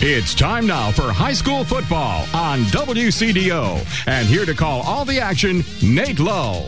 It's time now for high school football on WCDO. And here to call all the action, Nate Lowe.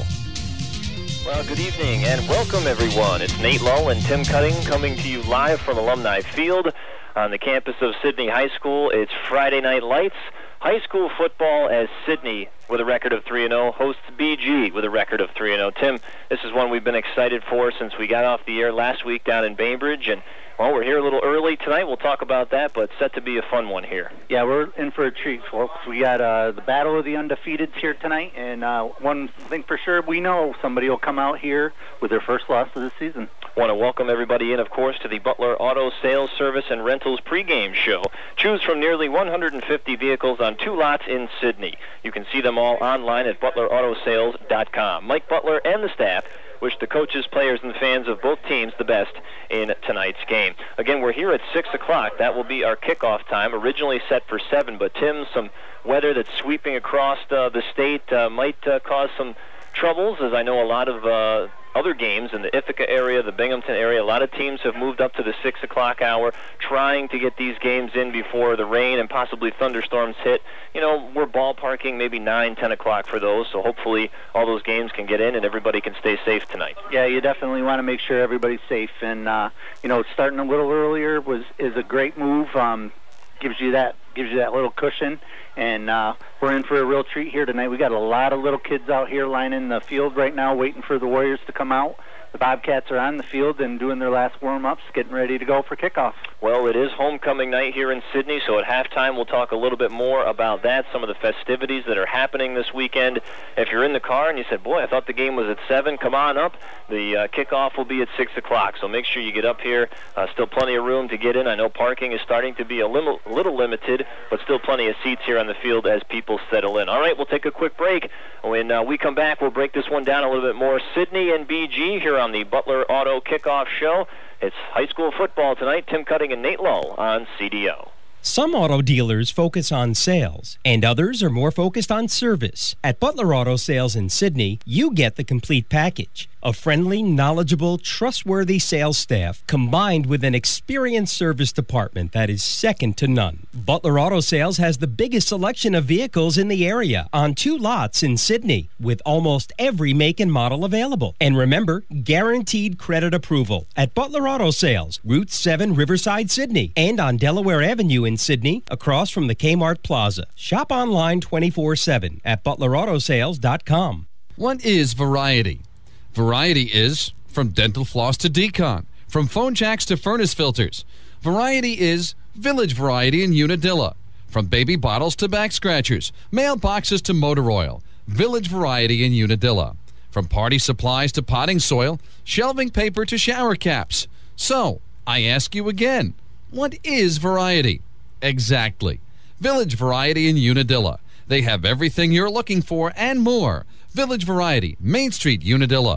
Well, good evening and welcome, everyone. It's Nate Lowe and Tim Cutting coming to you live from Alumni Field on the campus of Sidney High School. It's Friday Night Lights. High school football as Sidney, with a record of 3-0, hosts BG with a record of 3-0. Tim, this is one we've been excited for since we got off the air last week down in Bainbridge, and well, we're here a little early tonight. We'll talk about that, but set to be a fun one here. Yeah, we're in for a treat, folks. We got the Battle of the Undefeateds here tonight, and one thing for sure, we know somebody will come out here with their first loss of the season. Want to welcome everybody in, of course, to the Butler Auto Sales Service and Rentals pregame show. Choose from nearly 150 vehicles on 2 lots in Sidney. You can see them all online at butlerAutoSales.com. Mike Butler and the staff wish the coaches, players, and fans of both teams the best in tonight's game. Again, we're here at 6 o'clock. That will be our kickoff time, originally set for 7. But, Tim, some weather that's sweeping across the state might cause some troubles, as I know a lot of other games in the Ithaca area, the Binghamton area, a lot of teams have moved up to the 6 o'clock hour, trying to get these games in before the rain and possibly thunderstorms hit. You know, we're ballparking maybe 9, 10 o'clock for those, so hopefully all those games can get in and everybody can stay safe tonight. Yeah, you definitely want to make sure everybody's safe, and you know, starting a little earlier is a great move. Gives you that little cushion, and we're in for a real treat here tonight. We got a lot of little kids out here lining the field right now, waiting for the Warriors to come out. The Bobcats are on the field and doing their last warm-ups, getting ready to go for kickoff. Well, it is homecoming night here in Sidney, so at halftime we'll talk a little bit more about that, some of the festivities that are happening this weekend. If you're in the car and you said, boy, I thought the game was at 7, come on up. The kickoff will be at 6 o'clock, so make sure you get up here. Still plenty of room to get in. I know parking is starting to be a little limited, but still plenty of seats here on the field as people settle in. All right, we'll take a quick break. When we come back, we'll break this one down a little bit more. Sidney and BG here on the Butler Auto Kickoff Show. It's high school football tonight. Tim Cutting and Nate Lowe on CDO. Some auto dealers focus on sales, and others are more focused on service. At Butler Auto Sales in Sidney, you get the complete package. A friendly, knowledgeable, trustworthy sales staff combined with an experienced service department that is second to none. Butler Auto Sales has the biggest selection of vehicles in the area on 2 lots in Sidney with almost every make and model available. And remember, guaranteed credit approval at Butler Auto Sales, Route 7 Riverside, Sidney, and on Delaware Avenue in Sidney across from the Kmart Plaza. Shop online 24/7 at butlerAutoSales.com. What is variety? Variety is from dental floss to decon, from phone jacks to furnace filters. Variety is Village Variety in Unadilla. From baby bottles to back scratchers, mailboxes to motor oil. Village Variety in Unadilla. From party supplies to potting soil, shelving paper to shower caps. So, I ask you again, what is variety? Exactly. Village Variety in Unadilla. They have everything you're looking for and more. Village Variety, Main Street, Unadilla,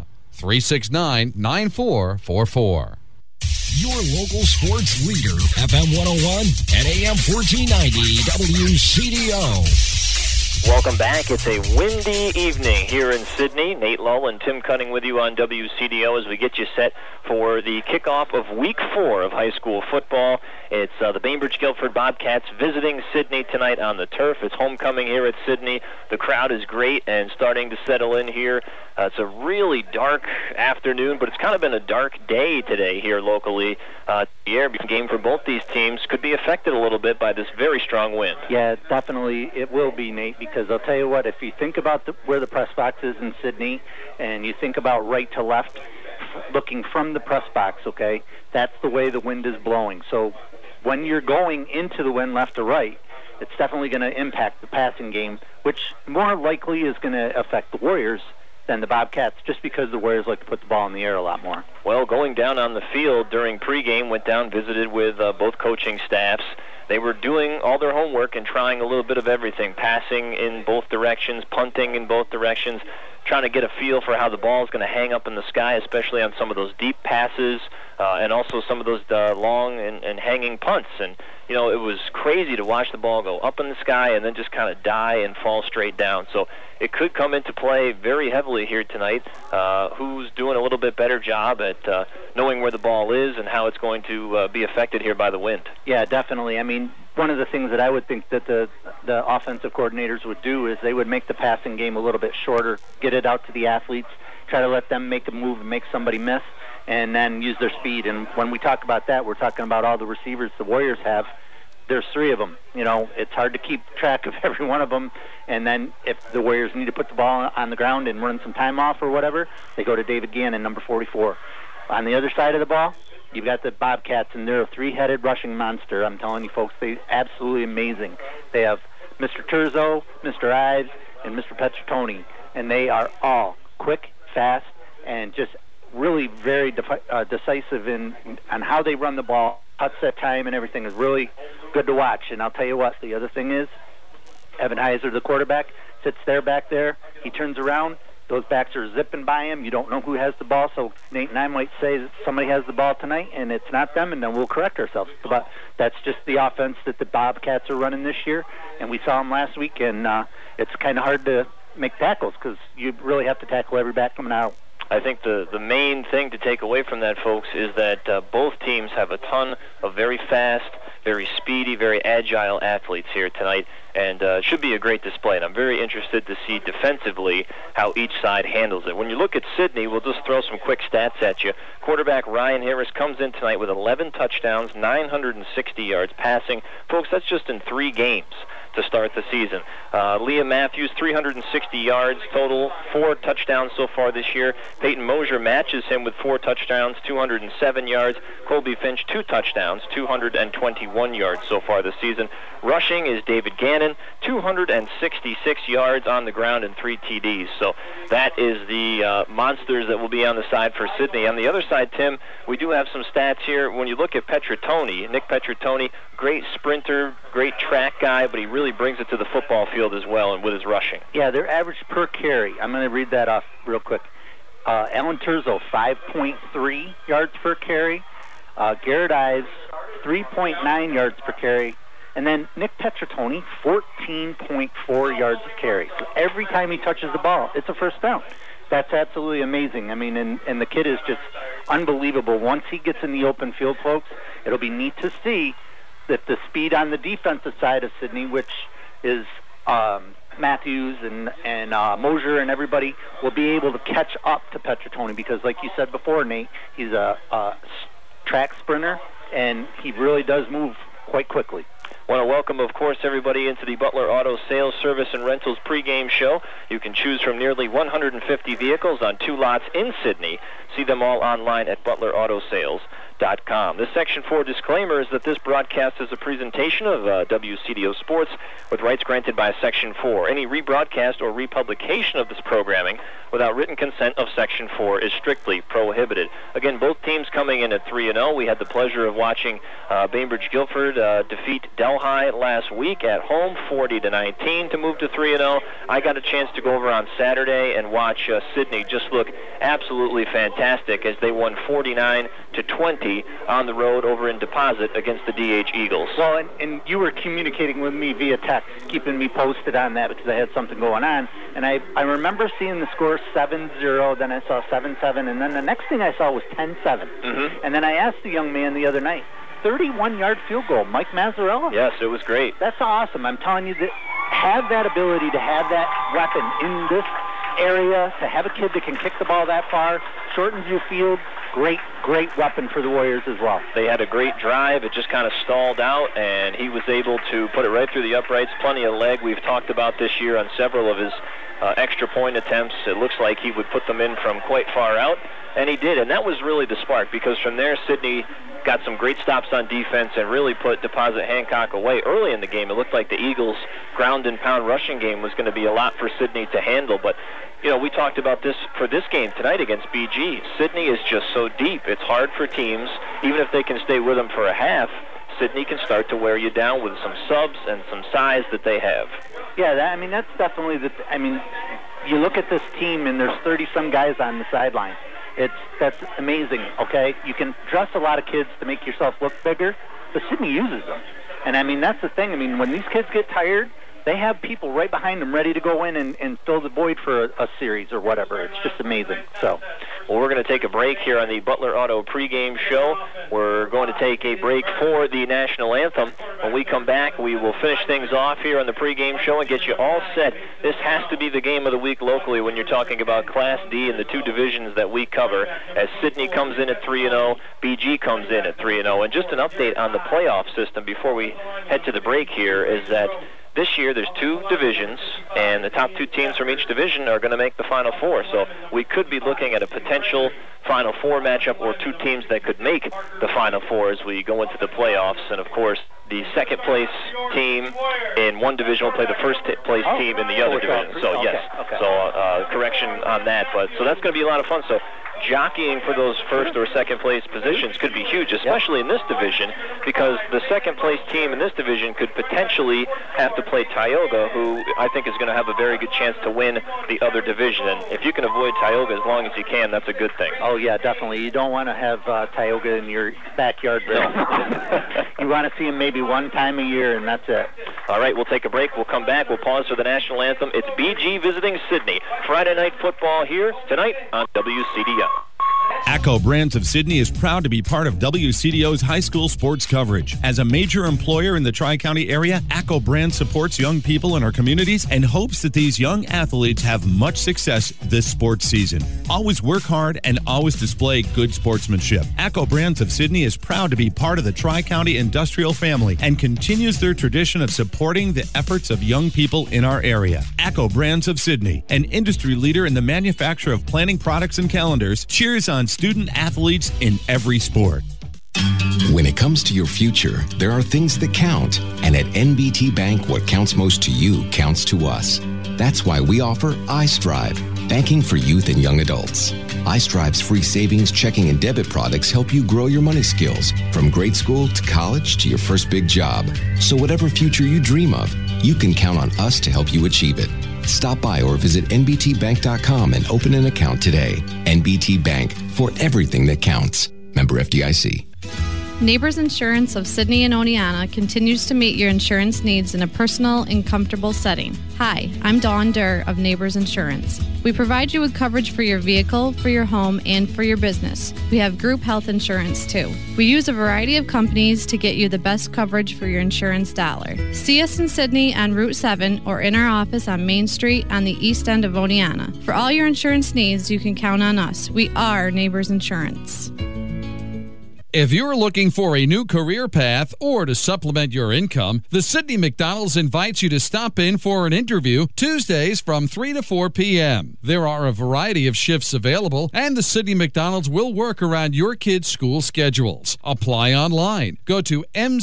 369-9444. Your local sports leader, FM 101 and AM 1490 WCDO. Welcome back. It's a windy evening here in Sidney. Nate Lowe and Tim Cutting with you on WCDO as we get you set for the kickoff of Week 4 of high school football. It's the Bainbridge-Guilford Bobcats visiting Sidney tonight on the turf. It's homecoming here at Sidney. The crowd is great and starting to settle in here. It's a really dark afternoon, but it's kind of been a dark day today here locally. The air game for both these teams could be affected a little bit by this very strong wind. Yeah, definitely it will be, Nate, because I'll tell you what, if you think about where the press box is in Sidney and you think about right to left, looking from the press box, okay, that's the way the wind is blowing. So when you're going into the wind left or right, it's definitely going to impact the passing game, which more likely is going to affect the Warriors than the Bobcats, just because the Warriors like to put the ball in the air a lot more. Well, going down on the field during pregame, went down, visited with both coaching staffs. They were doing all their homework and trying a little bit of everything, passing in both directions, punting in both directions, trying to get a feel for how the ball is going to hang up in the sky, especially on some of those deep passes and also some of those long and hanging punts. And, you know, it was crazy to watch the ball go up in the sky and then just kind of die and fall straight down. So it could come into play very heavily here tonight. Who's doing a little bit better job at knowing where the ball is and how it's going to be affected here by the wind? Yeah, definitely. I mean, one of the things that I would think that the offensive coordinators would do is they would make the passing game a little bit shorter, get it out to the athletes, try to let them make a move and make somebody miss, and then use their speed. And when we talk about that, we're talking about all the receivers the Warriors have. There's 3 of them. You know, it's hard to keep track of every one of them. And then if the Warriors need to put the ball on the ground and run some time off or whatever, they go to David Gannon, number 44. On the other side of the ball, you've got the Bobcats, and they're a 3-headed rushing monster. I'm telling you, folks, they're absolutely amazing. They have Mr. Turzo, Mr. Ives, and Mr. Petrotoni, and they are all quick, fast, and just really very decisive on how they run the ball. Cuts that time and everything is really good to watch. And I'll tell you what, the other thing is, Evan Heiser, the quarterback, sits there back there. He turns around. Those backs are zipping by him. You don't know who has the ball. So Nate and I might say that somebody has the ball tonight, and it's not them, and then we'll correct ourselves. But that's just the offense that the Bobcats are running this year. And we saw them last week, and it's kind of hard to make tackles because you really have to tackle every back coming out. I think the main thing to take away from that, folks, is that both teams have a ton of very fast, very speedy, very agile athletes here tonight, and it should be a great display. And I'm very interested to see defensively how each side handles it. When you look at Sidney, we'll just throw some quick stats at you. Quarterback Ryan Harris comes in tonight with 11 touchdowns, 960 yards passing. Folks, that's just in 3 games to start the season. Liam Matthews, 360 yards total, 4 touchdowns so far this year. Peyton Mosier matches him with 4 touchdowns, 207 yards. Colby Finch, 2 touchdowns, 221 yards so far this season. Rushing is David Gannon, 266 yards on the ground and 3 TDs. So that is the monsters that will be on the side for Sidney. On the other side, Tim, we do have some stats here. When you look at Petrotoni, Nick Petrotoni, great sprinter, great track guy, but he really brings it to the football field as well and with his rushing. Yeah, their average per carry, I'm going to read that off real quick. Alan Turzo, 5.3 yards per carry. Garrett Ives, 3.9 yards per carry. And then Nick Petrotoni, 14.4 yards of carry. So every time he touches the ball, it's a first down. That's absolutely amazing. I mean, and the kid is just unbelievable. Once he gets in the open field, folks, it'll be neat to see that the speed on the defensive side of Sidney, which is Matthews and Mosier and everybody, will be able to catch up to Petrotoni because, like you said before, Nate, he's a track sprinter, and he really does move quite quickly. Want to welcome, of course, everybody into the Butler Auto Sales, Service, and Rentals pregame show. You can choose from nearly 150 vehicles on 2 lots in Sidney. See them all online at ButlerAutoSales.com. This Section 4 disclaimer is that this broadcast is a presentation of WCDO Sports with rights granted by Section 4. Any rebroadcast or republication of this programming without written consent of Section 4 is strictly prohibited. Again, both teams coming in at 3-0. We had the pleasure of watching Bainbridge Guilford defeat Delhi last week at home, 40-19 to move to 3-0. I got a chance to go over on Saturday and watch Sidney just look absolutely fantastic as they won 49-20 on the road over in Deposit against the DH Eagles. Well, and you were communicating with me via text, keeping me posted on that because I had something going on. And I remember seeing the score 7-0, then I saw 7-7, and then the next thing I saw was 10-7. Mm-hmm. And then I asked the young man the other night, 31-yard field goal, Mike Mazzarella. Yes, it was great. That's awesome. I'm telling you, that have that ability to have that weapon in this area, to have a kid that can kick the ball that far, shortens your field. Great weapon for the Warriors as well. They had a great drive. It just kind of stalled out, and he was able to put it right through the uprights. Plenty of leg. We've talked about this year on several of his extra point attempts. It looks like he would put them in from quite far out, and he did. And that was really the spark because from there, Sidney got some great stops on defense and really put Deposit Hancock away early in the game. It looked like the Eagles' ground and pound rushing game was going to be a lot for Sidney to handle. But, you know, we talked about this for this game tonight against BG. Sidney is just so deep. It's hard for teams, even if they can stay with them for a half, Sidney can start to wear you down with some subs and some size that they have. Yeah, that's definitely you look at this team and there's 30-some guys on the sideline. That's amazing, okay? You can dress a lot of kids to make yourself look bigger, but Sidney uses them. And, that's the thing. When these kids get tired, they have people right behind them ready to go in and fill the void for a series or whatever. It's just amazing. So, well, we're going to take a break here on the Butler Auto pregame show. We're going to take a break for the national anthem. When we come back, we will finish things off here on the pregame show and get you all set. This has to be the game of the week locally when you're talking about Class D and the two divisions that we cover, as Sidney comes in at 3-0, BG comes in at 3-0. And just an update on the playoff system before we head to the break here is that this year there's two divisions, and the top two teams from each division are going to make the Final Four. So we could be looking at a potential Final Four matchup or two teams that could make the Final Four as we go into the playoffs. And, of course, the second-place team in one division will play the first-place team in the other division. So, yes. Okay. So, correction on that. But so that's going to be a lot of fun. So jockeying for those first or second-place positions could be huge, especially in this division, because the second-place team in this division could potentially have to play Tioga, who I think is going to have a very good chance to win the other division. And if you can avoid Tioga as long as you can, that's a good thing. Oh, yeah, definitely. You don't want to have Tioga in your backyard. You want to see him maybe one time a year, and that's it. All right, we'll take a break. We'll come back. We'll pause for the national anthem. It's BG visiting Sidney. Friday night football here tonight on WCDO. ACCO Brands of Sidney is proud to be part of WCDO's high school sports coverage. As a major employer in the Tri-County area, ACCO Brands supports young people in our communities and hopes that these young athletes have much success this sports season. Always work hard and always display good sportsmanship. ACCO Brands of Sidney is proud to be part of the Tri-County industrial family and continues their tradition of supporting the efforts of young people in our area. ACCO Brands of Sidney, an industry leader in the manufacture of planning products and calendars, cheers on student athletes in every sport. When it comes to your future, there are things that count. And at NBT Bank, what counts most to you counts to us. That's why we offer iStrive, banking for youth and young adults. iStrive's free savings, checking, and debit products help you grow your money skills from grade school to college to your first big job. So whatever future you dream of, you can count on us to help you achieve it. Stop by or visit nbtbank.com and open an account today. NBT Bank, for everything that counts. Member FDIC. Neighbors Insurance of Sidney and Oneonta continues to meet your insurance needs in a personal and comfortable setting. Hi, I'm Dawn Durr of Neighbors Insurance. We provide you with coverage for your vehicle, for your home, and for your business. We have group health insurance too. We use a variety of companies to get you the best coverage for your insurance dollar. See us in Sidney on Route 7 or in our office on Main Street on the east end of Oneonta. For all your insurance needs, you can count on us. We are Neighbors Insurance. If you're looking for a new career path or to supplement your income, the Sidney McDonald's invites you to stop in for an interview Tuesdays from 3 to 4 p.m. There are a variety of shifts available, and the Sidney McDonald's will work around your kids' school schedules. Apply online. Go to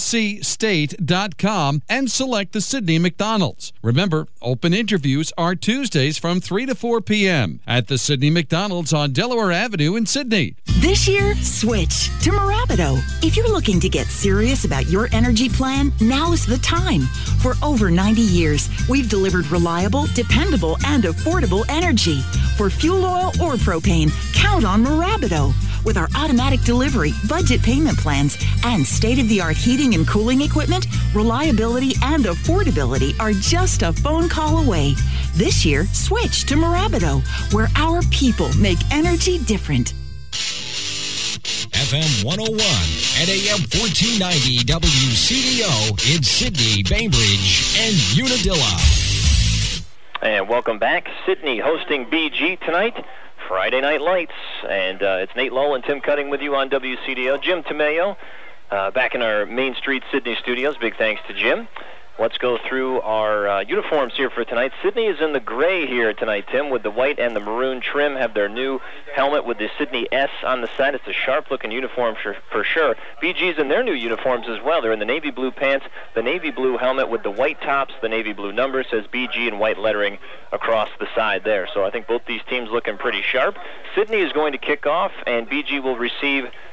mcstate.com and select the Sidney McDonald's. Remember, open interviews are Tuesdays from 3 to 4 p.m. at the Sidney McDonald's on Delaware Avenue in Sidney. This year, switch to Marabido. If you're looking to get serious about your energy plan, now is the time. For over 90 years, we've delivered reliable, dependable, and affordable energy. For fuel oil or propane, count on Marabido. With our automatic delivery, budget payment plans, and state-of-the-art heating and cooling equipment, reliability and affordability are just a phone call away. This year, switch to Marabido, where our people make energy different. FM 101 and AM 1490 WCDO in Sidney, Bainbridge, and Unadilla. And welcome back. Sidney hosting BG tonight. Friday Night Lights. And it's Nate Lowell and Tim Cutting with you on WCDO. Jim Tomeo back in our Main Street Sidney studios. Big thanks to Jim. Let's go through our uniforms here for tonight. Sidney is in the gray here tonight, Tim, with the white and the maroon trim. Have their new helmet with the Sidney S on the side. It's a sharp-looking uniform for sure. BG's in their new uniforms as well. They're in the navy blue pants, the navy blue helmet with the white tops, the navy blue number says BG and white lettering across the side there. So I think both these teams looking pretty sharp. Sidney is going to kick off, and BG will receive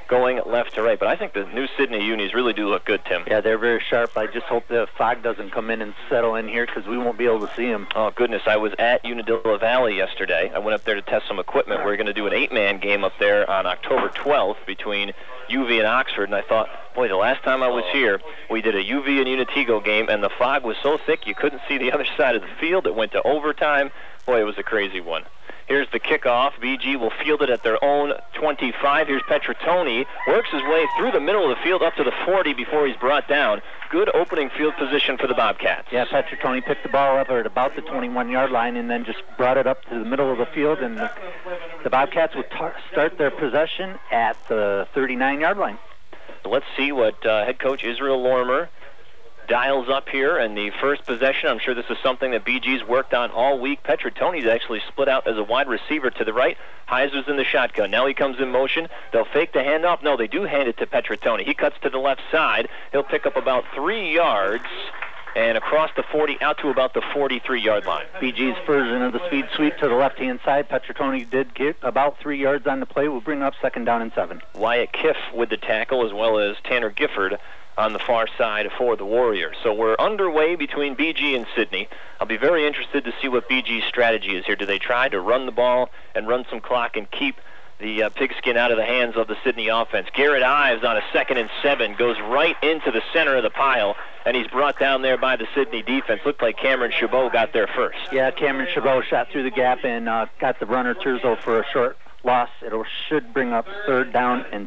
going left to right. But I think the new Sidney unis really do look good, Tim. Yeah, they're very sharp. I just hope the fog doesn't come in and settle in here because we won't be able to see them. Oh, goodness. I was at Unadilla Valley yesterday. I went up there to test some equipment. We're going to do an 8-man game up there on October 12th between UV and Oxford, and I thought, boy, the last time I was here, we did a UV and Unitigo game, and the fog was so thick you couldn't see the other side of the field. It went to overtime. Boy, it was a crazy one. Here's the kickoff. BG will field it at their own 25. Here's Petratoni. Works his way through the middle of the field up to the 40 before he's brought down. Good opening field position for the Bobcats. Yeah, Petratoni picked the ball up at about the 21-yard line and then just brought it up to the middle of the field, and the Bobcats would start their possession at the 39-yard line. Let's see what head coach Israel Lorimer dials up here in the first possession. I'm sure this is something that BG's worked on all week. Petratoni's actually split out as a wide receiver to the right. Heiser's in the shotgun. Now he comes in motion. They'll fake the handoff. No, they do hand it to Petratoni. He cuts to the left side. He'll pick up about 3 yards and across the 40 out to about the 43-yard line. BG's version of the speed sweep to the left-hand side. Petratoni did get about 3 yards on the play. We'll bring up 2nd down and 7. Wyatt Kiff with the tackle, as well as Tanner Gifford on the far side for the Warriors. So we're underway between BG and Sidney. I'll be very interested to see what BG's strategy is here. Do they try to run the ball and run some clock and keep the pigskin out of the hands of the Sidney offense? Garrett Ives on a 2nd and 7 goes right into the center of the pile, and he's brought down there by the Sidney defense. Looked like Cameron Chabot got there first. Yeah, Cameron Chabot shot through the gap and got the runner Terzo for a short loss. It should bring up 3rd down and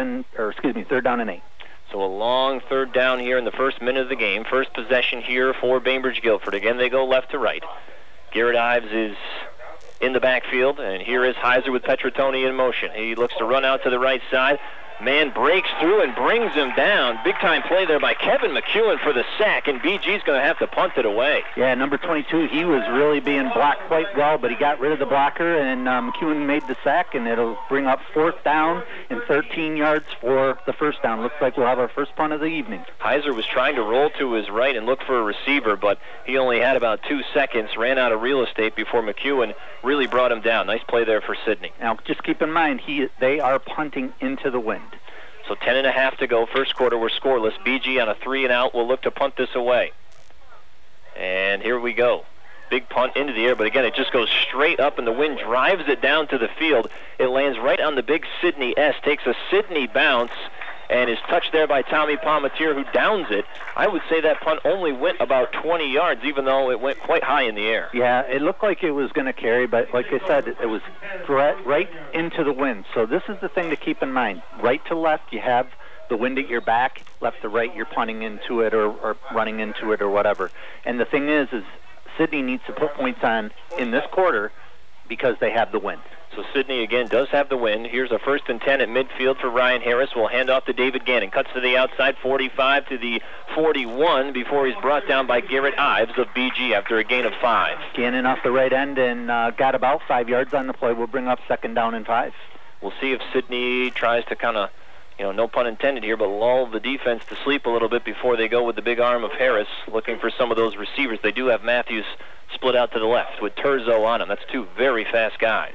3rd down and 8. So a long 3rd down here in the first minute of the game. First possession here for Bainbridge Guilford. Again, they go left to right. Garrett Ives is in the backfield, and here is Heiser with Petratoni in motion. He looks to run out to the right side. Man breaks through and brings him down. Big-time play there by Kevin McEwen for the sack, and BG's going to have to punt it away. Yeah, number 22, he was really being blocked quite well, but he got rid of the blocker, and McEwen made the sack, and it'll bring up 4th down and 13 yards for the 1st down. Looks like we'll have our first punt of the evening. Heiser was trying to roll to his right and look for a receiver, but he only had about 2 seconds, ran out of real estate before McEwen really brought him down. Nice play there for Sidney. Now, just keep in mind, they are punting into the wind. So 10.5 to go. First quarter, we're scoreless. BG on a 3-and-out will look to punt this away. And here we go. Big punt into the air, but again, it just goes straight up, and the wind drives it down to the field. It lands right on the big Sidney S, takes a Sidney bounce, and is touched there by Tommy Palmatier, who downs it. I would say that punt only went about 20 yards, even though it went quite high in the air. Yeah, it looked like it was going to carry, but like I said, it was right into the wind. So this is the thing to keep in mind. Right to left, you have the wind at your back. Left to right, you're punting into it or running into it or whatever. And the thing is Sidney needs to put points on in this quarter because they have the wind. So Sidney, again, does have the win. Here's a 1st and 10 at midfield for Ryan Harris. We'll hand off to David Gannon. Cuts to the outside, 45 to the 41 before he's brought down by Garrett Ives of BG after a gain of 5. Gannon off the right end and got about 5 yards on the play. We'll bring up 2nd down and 5. We'll see if Sidney tries to kind of, no pun intended here, but lull the defense to sleep a little bit before they go with the big arm of Harris, looking for some of those receivers. They do have Matthews split out to the left with Terzo on him. That's 2 very fast guys.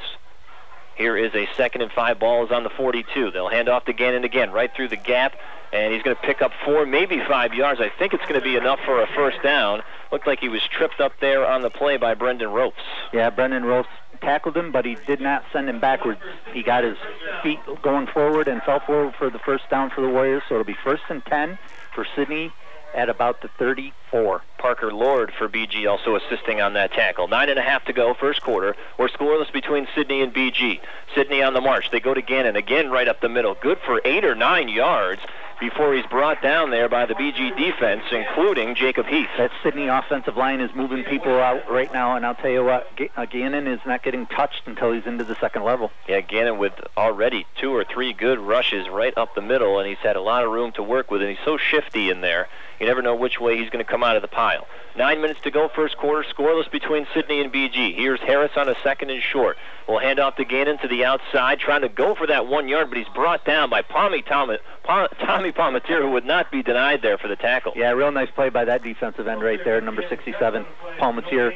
Here is a 2nd and 5. Ball is on the 42. They'll hand off to Gannon again, right through the gap, and he's going to pick up 4, maybe 5 yards. I think it's going to be enough for a 1st down. Looked like he was tripped up there on the play by Brendan Ropes. Yeah, Brendan Ropes tackled him, but he did not send him backwards. He got his feet going forward and fell forward for the 1st down for the Warriors, so it'll be 1st and 10 for Sidney at about the 34. Parker Lord for BG also assisting on that tackle. 9.5 to go, first quarter. We're scoreless between Sidney and BG. Sidney on the march. They go to Gannon again right up the middle. Good for 8 or 9 yards before he's brought down there by the BG defense, including Jacob Heath. That Sidney offensive line is moving people out right now, and I'll tell you what, Gannon is not getting touched until he's into the 2nd level. Yeah, Gannon with already 2 or 3 good rushes right up the middle, and he's had a lot of room to work with, and he's so shifty in there. You never know which way he's going to come out of the pile. 9 minutes to go, first quarter, scoreless between Sidney and BG. Here's Harris on a 2nd and short. We'll hand off to Gannon to the outside, trying to go for that 1 yard, but he's brought down by Tommy Palmatier, who would not be denied there for the tackle. Yeah, real nice play by that defensive end right there, number 67. Palmatier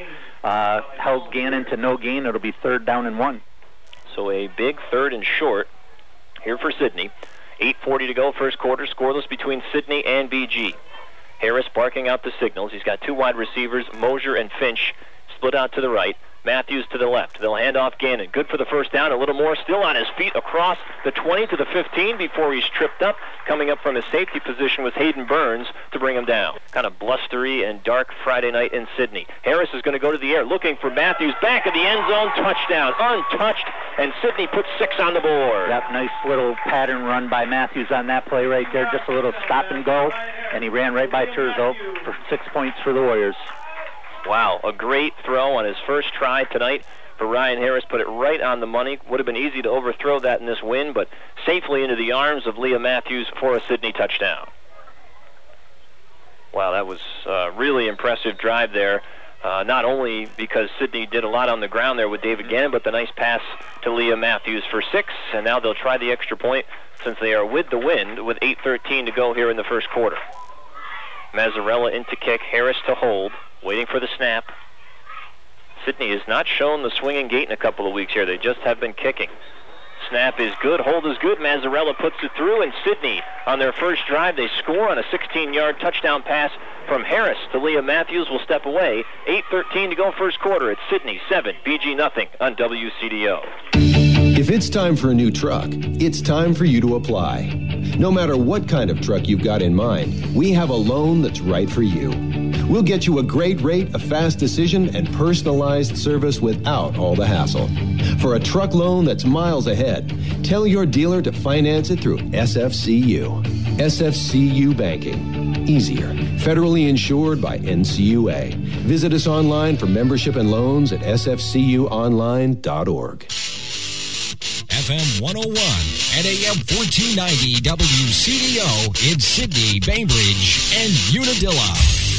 held Gannon to no gain. It'll be 3rd down and 1. So a big 3rd and short here for Sidney. 8:40 to go, first quarter, scoreless between Sidney and BG. Harris barking out the signals. He's got two wide receivers, Mosier and Finch, split out to the right. Matthews to the left. They'll hand off Gannon. Good for the first down. A little more. Still on his feet across the 20 to the 15 before he's tripped up. Coming up from his safety position was Hayden Burns to bring him down. Kind of blustery and dark Friday night in Sidney. Harris is going to go to the air looking for Matthews. Back of the end zone. Touchdown. Untouched. And Sidney puts 6 on the board. Yep, nice little pattern run by Matthews on that play right there. Just a little stop and go. And he ran right by Turzo for 6 points for the Warriors. Wow, a great throw on his first try tonight for Ryan Harris. Put it right on the money. Would have been easy to overthrow that in this win, but safely into the arms of Liam Matthews for a Sidney touchdown. Wow, that was a really impressive drive there. Not only because Sidney did a lot on the ground there with David Gannon, but the nice pass to Liam Matthews for 6, and now they'll try the extra point since they are with the wind with 8:13 to go here in the first quarter. Mazzarella into kick, Harris to hold. Waiting for the snap. Sidney has not shown the swinging gait in a couple of weeks here. They just have been kicking. Snap is good. Hold is good. Mazzarella puts it through, and Sidney, on their first drive, they score on a 16-yard touchdown pass from Harris to Liam Matthews. Will step away. 8:13 to go first quarter. It's Sidney 7, BG nothing on WCDO. If it's time for a new truck, it's time for you to apply. No matter what kind of truck you've got in mind, we have a loan that's right for you. We'll get you a great rate, a fast decision, and personalized service without all the hassle. For a truck loan that's miles ahead, tell your dealer to finance it through SFCU. SFCU Banking. Easier. Federally insured by NCUA. Visit us online for membership and loans at sfcuonline.org. FM 101 and AM 1490 WCDO in Sidney, Bainbridge, and Unadilla.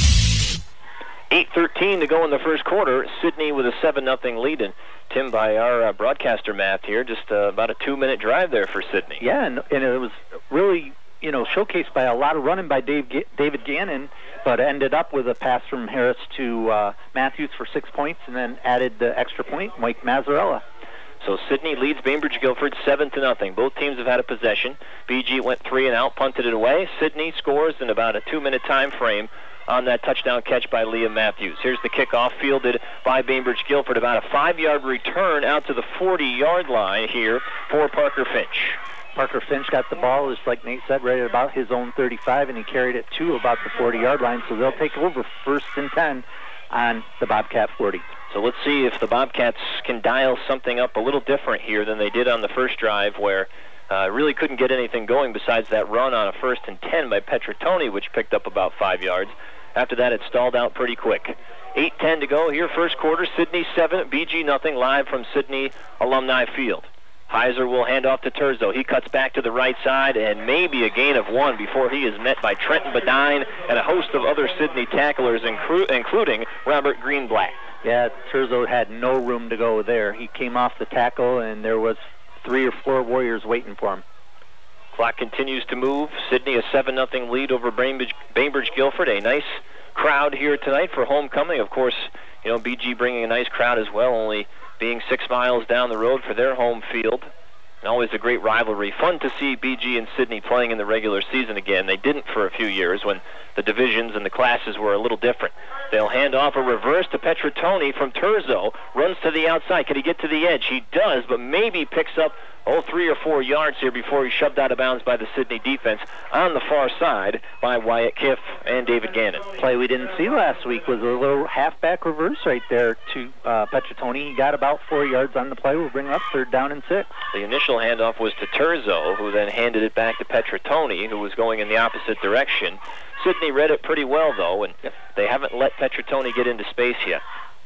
8:13 to go in the first quarter. Sidney with a 7-0 lead. And Tim, by our broadcaster math here, just about a 2-minute drive there for Sidney. Yeah, and it was really, showcased by a lot of running by David Gannon, but ended up with a pass from Harris to Matthews for 6 points, and then added the extra point, Mike Mazzarella. So Sidney leads Bainbridge Guilford 7-0. Both teams have had a possession. BG went 3 and out, punted it away. Sidney scores in about a 2-minute time frame on that touchdown catch by Liam Matthews. Here's the kickoff fielded by Bainbridge Guilford. About a 5-yard return out to the 40-yard line here for Parker Finch. Parker Finch got the ball, just like Nate said, right at about his own 35, and he carried it to about the 40-yard line. So they'll take over 1st and 10 on the Bobcat 40. So let's see if the Bobcats can dial something up a little different here than they did on the first drive, where really couldn't get anything going besides that run on a 1st and 10 by Petratoni, which picked up about 5 yards. After that, it stalled out pretty quick. 8:10 to go here, first quarter. Sidney 7, BG nothing, live from Sidney Alumni Field. Heiser will hand off to Turzo. He cuts back to the right side, and maybe a gain of 1 before he is met by Trenton Badine and a host of other Sidney tacklers, including Robert Greenblatt. Yeah, Turzo had no room to go there. He came off the tackle, and there was 3 or 4 Warriors waiting for him. Clock continues to move. Sidney a 7-0 lead over Bainbridge Guilford. A nice crowd here tonight for homecoming. Of course, BG bringing a nice crowd as well, only being 6 miles down the road for their home field. And always a great rivalry. Fun to see BG and Sidney playing in the regular season again. They didn't for a few years when the divisions and the classes were a little different. They'll hand off a reverse to Petratoni from Turzo. Runs to the outside. Can he get to the edge? He does, but maybe picks up 3 or 4 yards here before he's shoved out of bounds by the Sidney defense on the far side by Wyatt Kiff and David Gannon. Play we didn't see last week was a little halfback reverse right there to Petratoni. He got about 4 yards on the play. We'll bring up 3rd down and 6. The initial handoff was to Turzo, who then handed it back to Petratoni, who was going in the opposite direction. Sidney read it pretty well, though, and they haven't let Petratoni get into space yet.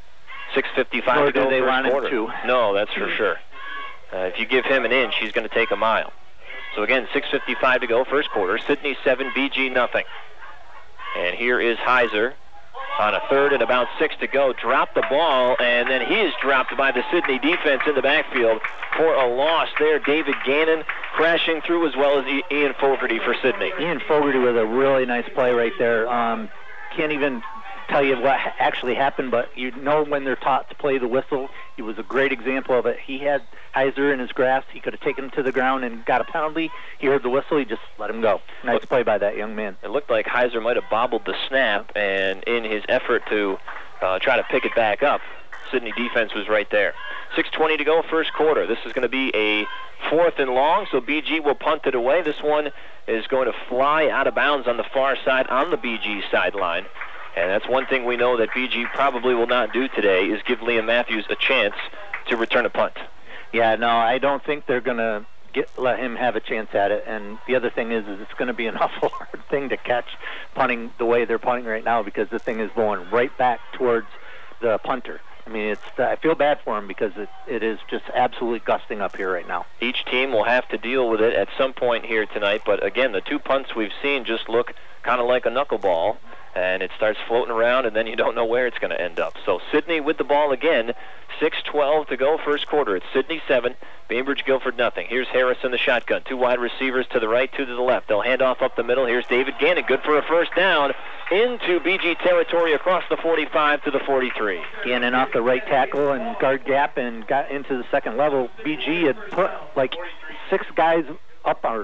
6:55 to go they first want quarter. Him to. No, that's for sure. If you give him an inch, he's going to take a mile. So again, 6:55 to go, first quarter. Sidney 7, BG nothing. And here is Heiser on a 3rd and about 6 to go. Dropped the ball, and then he is dropped by the Sidney defense in the backfield for a loss there. David Gannon crashing through, as well as Ian Fogarty for Sidney. Ian Fogarty with a really nice play right there. Can't even tell you what actually happened, but you know when they're taught to play the whistle. He was a great example of it. He had Heiser in his grasp. He could have taken him to the ground and got a penalty. He heard the whistle. He just let him go. Nice play by that young man. It looked like Heiser might have bobbled the snap, and in his effort to try to pick it back up, Sidney defense was right there. 6:20 to go, first quarter. This is going to be a 4th and long, so BG will punt it away. This one is going to fly out of bounds on the far side on the BG sideline. And that's one thing we know that BG probably will not do today, is give Liam Matthews a chance to return a punt. Yeah, no, I don't think they're going to let him have a chance at it. And the other thing is it's going to be an awful hard thing to catch punting the way they're punting right now, because the thing is going right back towards the punter. I mean, I feel bad for him because it is just absolutely gusting up here right now. Each team will have to deal with it at some point here tonight. But again, the 2 punts we've seen just look kind of like a knuckleball. And it starts floating around, and then you don't know where it's going to end up. So Sidney with the ball again. 6:12 to go, first quarter. It's Sidney 7, Bainbridge Guilford nothing. Here's Harris in the shotgun. 2 wide receivers to the right, 2 to the left. They'll hand off up the middle. Here's David Gannon, good for a first down into BG territory across the 45 to the 43. Gannon off the right tackle and guard gap and got into the second level. BG had put like 8 guys up on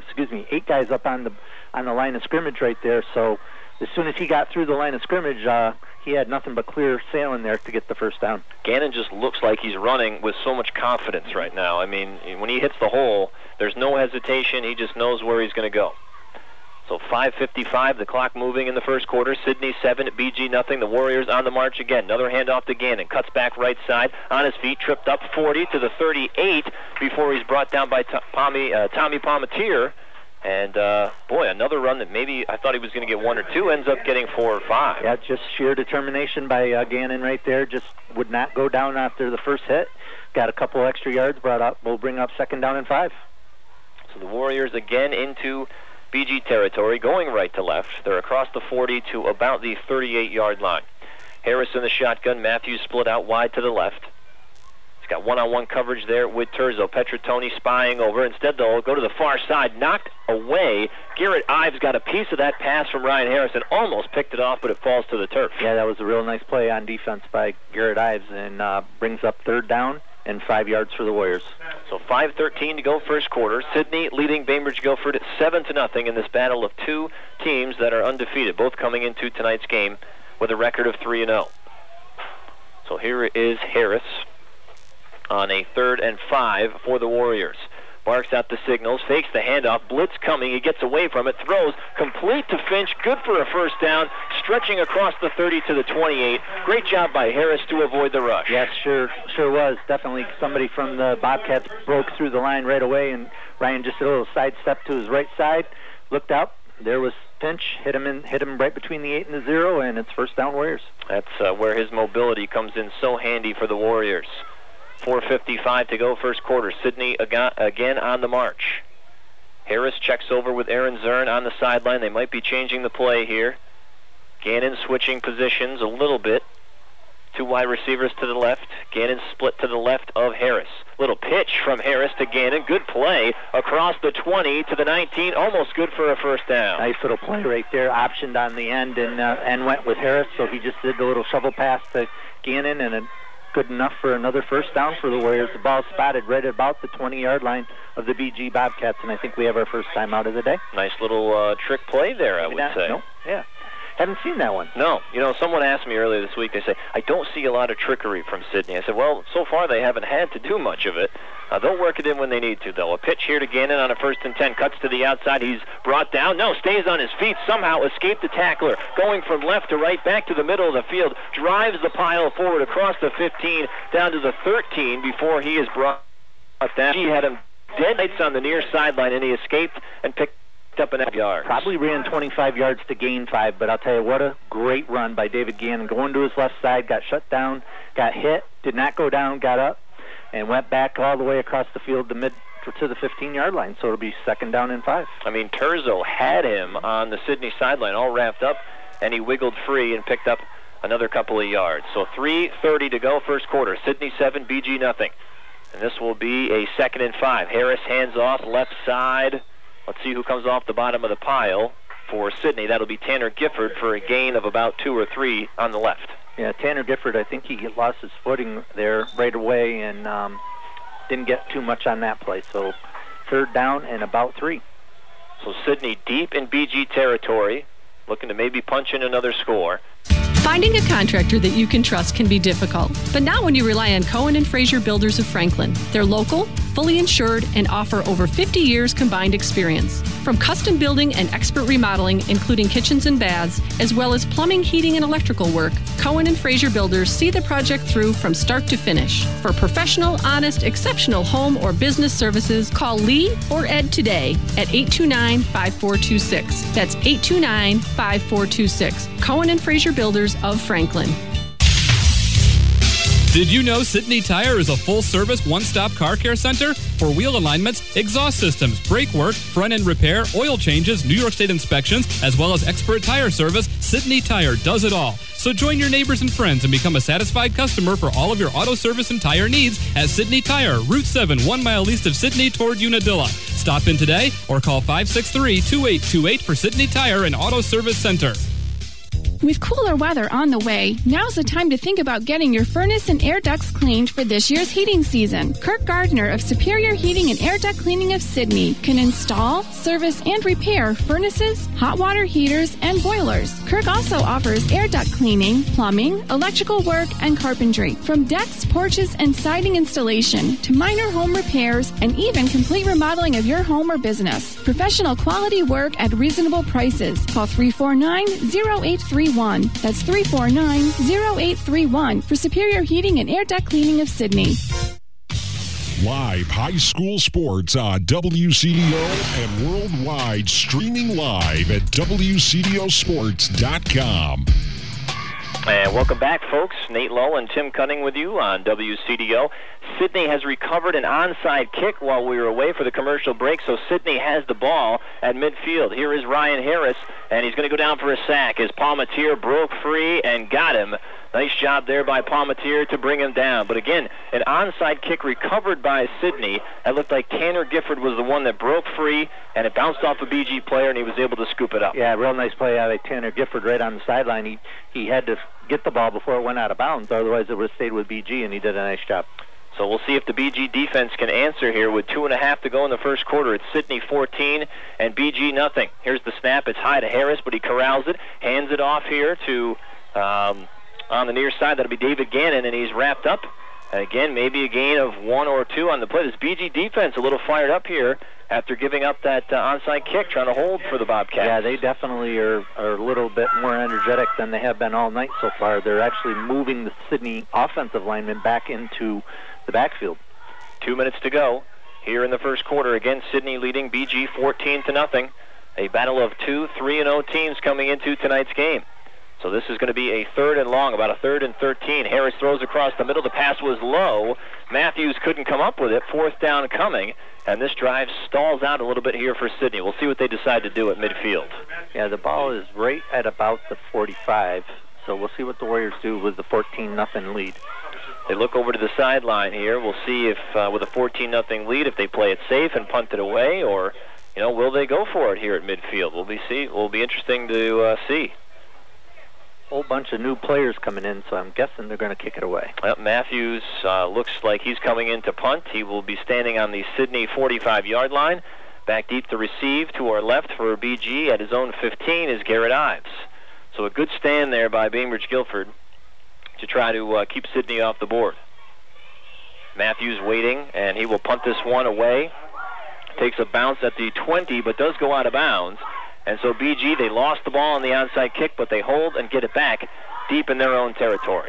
the line of scrimmage right there. So as soon as he got through the line of scrimmage, he had nothing but clear sailing there to get the first down. Gannon just looks like he's running with so much confidence right now. I mean, when he hits the hole, there's no hesitation. He just knows where he's going to go. So 5:55, the clock moving in the first quarter. Sidney 7, BG nothing. The Warriors on the march again. Another handoff to Gannon. Cuts back right side. On his feet, tripped up 40 to the 38 before he's brought down by Tommy Palmatier. And, boy, another run that maybe I thought he was going to get 1 or 2, ends up getting 4 or 5. Yeah, just sheer determination by Gannon right there. Just would not go down after the first hit. Got a couple extra yards brought up. We'll bring up 2nd down and 5. So the Warriors again into BG territory, going right to left. They're across the 40 to about the 38-yard line. Harris in the shotgun. Matthews split out wide to the left. He's got one-on-one coverage there with Terzo. Petratoni spying over. Instead, they'll go to the far side. Knocked away. Garrett Ives got a piece of that pass from Ryan Harris and almost picked it off, but it falls to the turf. Yeah, that was a real nice play on defense by Garrett Ives, and brings up 3rd down and 5 yards for the Warriors. So 5:13 to go, first quarter. Sidney leading Bainbridge Guilford 7-0 in this battle of 2 teams that are undefeated, both coming into tonight's game with a record of 3-0. So here is Harris on a 3rd and 5 for the Warriors. Barks out the signals, fakes the handoff, blitz coming, he gets away from it, throws complete to Finch, good for a first down, stretching across the 30 to the 28. Great job by Harris to avoid the rush. Yes, sure was. Definitely somebody from the Bobcats broke through the line right away, and Ryan just did a little sidestep to his right side, looked up, there was Finch, hit him right between the 8 and the 0, and it's first down Warriors. That's where his mobility comes in so handy for the Warriors. 4:55 to go, first quarter. Sidney again on the march. Harris checks over with Aaron Zern on the sideline. They might be changing the play here. Gannon switching positions a little bit. 2 wide receivers to the left. Gannon split to the left of Harris. Little pitch from Harris to Gannon. Good play across the 20 to the 19. Almost good for a first down. Nice little play right there. Optioned on the end and went with Harris. So he just did the little shovel pass to Gannon, and good enough for another first down for the Warriors. The ball spotted right about the 20-yard line of the BG Bobcats, and I think we have our first time out of the day. Nice little trick play there, I would say. No? Yeah. Haven't seen that one. No. You know, someone asked me earlier this week, they say, I don't see a lot of trickery from Sidney. I said, well, so far they haven't had to do much of it. They'll work it in when they need to, though. A pitch here to Gannon on a 1st and 10. Cuts to the outside. He's brought down. No, stays on his feet. Somehow escaped the tackler. Going from left to right, back to the middle of the field. Drives the pile forward across the 15, down to the 13 before he is brought down. He had him dead lights on the near sideline, and he escaped and picked up an 8 yards. Probably ran 25 yards to gain 5, but I'll tell you what, a great run by David Gannon. Going to his left side, got shut down, got hit, did not go down, got up, and went back all the way across the field to the 15-yard line. So it'll be 2nd down and 5. I mean, Terzo had him on the Sidney sideline all wrapped up, and he wiggled free and picked up another couple of yards. So 3:30 to go, first quarter. Sidney 7, BG nothing. And this will be a 2nd and 5. Harris hands off left side. Let's see who comes off the bottom of the pile. for Sidney. That'll be Tanner Gifford for a gain of about 2 or 3 on the left. Yeah, Tanner Gifford, I think he lost his footing there right away and didn't get too much on that play. So 3rd down and about 3. So Sidney deep in BG territory, looking to maybe punch in another score. Finding a contractor that you can trust can be difficult, but not when you rely on Cohen and Fraser Builders of Franklin. They're local, fully insured, and offer over 50 years combined experience. From custom building and expert remodeling, including kitchens and baths, as well as plumbing, heating, and electrical work, Cohen and Fraser Builders see the project through from start to finish. For professional, honest, exceptional home or business services, call Lee or Ed today at 829-5426. That's 829-5426. Cohen and Fraser Builders of Franklin. Did you know Sidney Tire is a full-service, one-stop car care center for wheel alignments, exhaust systems, brake work, front-end repair, oil changes, New York State inspections, as well as expert tire service? Sidney Tire does it all. So join your neighbors and friends and become a satisfied customer for all of your auto service and tire needs at Sidney Tire, Route 7, 1 mile east of Sidney toward Unadilla. Stop in today or call 563-2828 for Sidney Tire and Auto Service Center. With cooler weather on the way, now's the time to think about getting your furnace and air ducts cleaned for this year's heating season. Kirk Gardner of Superior Heating and Air Duct Cleaning of Sidney can install, service, and repair furnaces, hot water heaters, and boilers. Kirk also offers air duct cleaning, plumbing, electrical work, and carpentry. From decks, porches, and siding installation to minor home repairs and even complete remodeling of your home or business. Professional quality work at reasonable prices. Call 349-0831. That's 349-0831 for Superior Heating and Air Duct Cleaning of Sidney. Live high school sports on WCDO and worldwide, streaming live at WCDOsports.com. And welcome back, folks. Nate Lull and Tim Cunning with you on WCDO. Sidney has recovered an onside kick while we were away for the commercial break, so Sidney has the ball at midfield. Here is Ryan Harris, and he's going to go down for a sack as Palmatier broke free and got him. Nice job there by Palmatier to bring him down. But again, an onside kick recovered by Sidney. It looked like Tanner Gifford was the one that broke free, and it bounced off a BG player, and he was able to scoop it up. Yeah, real nice play out of Tanner Gifford right on the sideline. He had to get the ball before it went out of bounds, otherwise it would have stayed with BG, and he did a nice job. So we'll see if the BG defense can answer here with 2.5 to go in the first quarter. It's Sidney 14 and BG nothing. Here's the snap. It's high to Harris, but he corrals it, hands it off here to on the near side. That'll be David Gannon, and he's wrapped up. And again, maybe a gain of 1 or 2 on the play. This BG defense a little fired up here after giving up that onside kick, trying to hold for the Bobcats. Yeah, they definitely are a little bit more energetic than they have been all night so far. They're actually moving the Sidney offensive linemen back into the backfield. 2 minutes to go here in the first quarter. Again, Sidney leading BG 14-0. A battle of 2 3-0 teams coming into tonight's game. So this is going to be a 3rd and long, about a 3rd and 13. Harris throws across the middle. The pass was low. Matthews couldn't come up with it. 4th down coming. And this drive stalls out a little bit here for Sidney. We'll see what they decide to do at midfield. Yeah, the ball is right at about the 45. So we'll see what the Warriors do with the 14-0 lead. They look over to the sideline here. We'll see if with a 14-0 lead, if they play it safe and punt it away, or will they go for it here at midfield? Will be interesting to see. Whole bunch of new players coming in, so I'm guessing they're going to kick it away. Matthews looks like he's coming in to punt. He will be standing on the Sidney 45-yard line. Back deep to receive to our left for BG at his own 15 is Garrett Ives. So a good stand there by Bainbridge Guilford to try to keep Sidney off the board. Matthews waiting, and he will punt this one away. Takes a bounce at the 20, but does go out of bounds. And so BG, they lost the ball on the onside kick, but they hold and get it back deep in their own territory.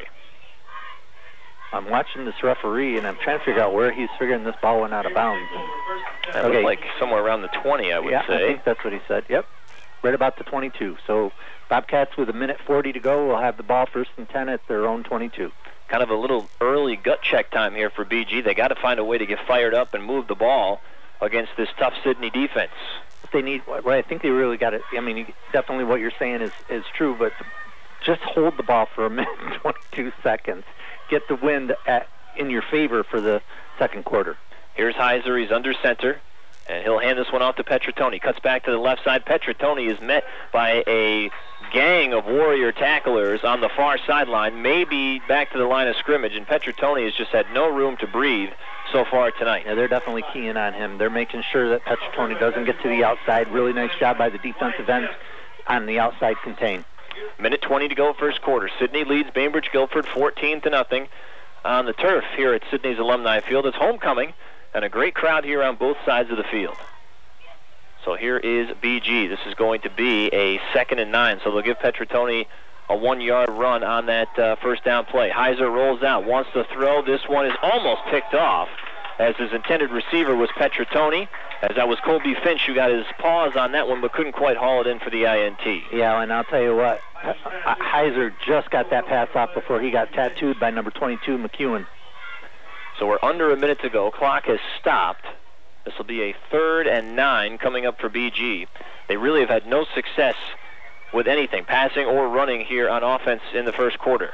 I'm watching this referee, and I'm trying to figure out where he's figuring this ball went out of bounds. That looked like somewhere around the 20, I would say. I think that's what he said. Yep, right about the 22. So Bobcats with 1:40 to go will have the ball 1st and 10 at their own 22. Kind of a little early gut check time here for BG. They got to find a way to get fired up and move the ball against this tough Sidney defense. They need, well, I think they really got it. I mean, definitely what you're saying is true, but just hold the ball for 1 minute and 22 seconds. Get the wind in your favor for the second quarter. Here's Heiser. He's under center. And he'll hand this one off to Petrotoni. Cuts back to the left side. Petrotoni is met by a gang of Warrior tacklers on the far sideline, maybe back to the line of scrimmage, and Petrotoni has just had no room to breathe so far tonight. Yeah, they're definitely keying on him. They're making sure that Petrotoni doesn't get to the outside. Really nice job by the defensive ends on the outside contain. Minute 20 to go, first quarter. Sidney leads Bainbridge Guilford 14-0 on the turf here at Sidney's Alumni Field. It's homecoming, and a great crowd here on both sides of the field. So here is BG. This is going to be a 2nd and 9, so they'll give Petrotoni a 1-yard run on that first down play. Heiser rolls out, wants to throw. This one is almost picked off, as his intended receiver was Petrotoni, as that was Colby Finch who got his paws on that one but couldn't quite haul it in for the INT. Yeah, and I'll tell you what, Heiser just got that pass off before he got tattooed by number 22, McEwen. So we're under a minute to go. Clock has stopped. This will be a 3rd and 9 coming up for BG. They really have had no success with anything, passing or running here on offense in the first quarter.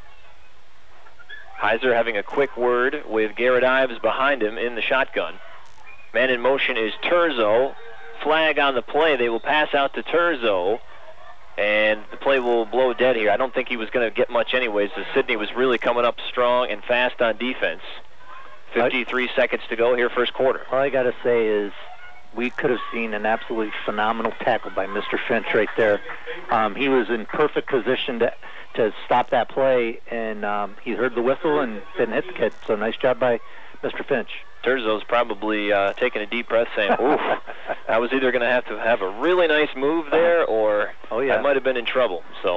Heiser having a quick word with Garrett Ives behind him in the shotgun. Man in motion is Terzo. Flag on the play. They will pass out to Terzo, and the play will blow dead here. I don't think he was going to get much anyways, as Sidney was really coming up strong and fast on defense. 53 seconds to go here, first quarter. All I got to say is we could have seen an absolutely phenomenal tackle by Mr. Finch right there. He was in perfect position to stop that play, and he heard the whistle and didn't hit the kid. So nice job by Mr. Finch. Terzo's probably taking a deep breath saying, oof, I was either going to have a really nice move there, or I might have been in trouble. So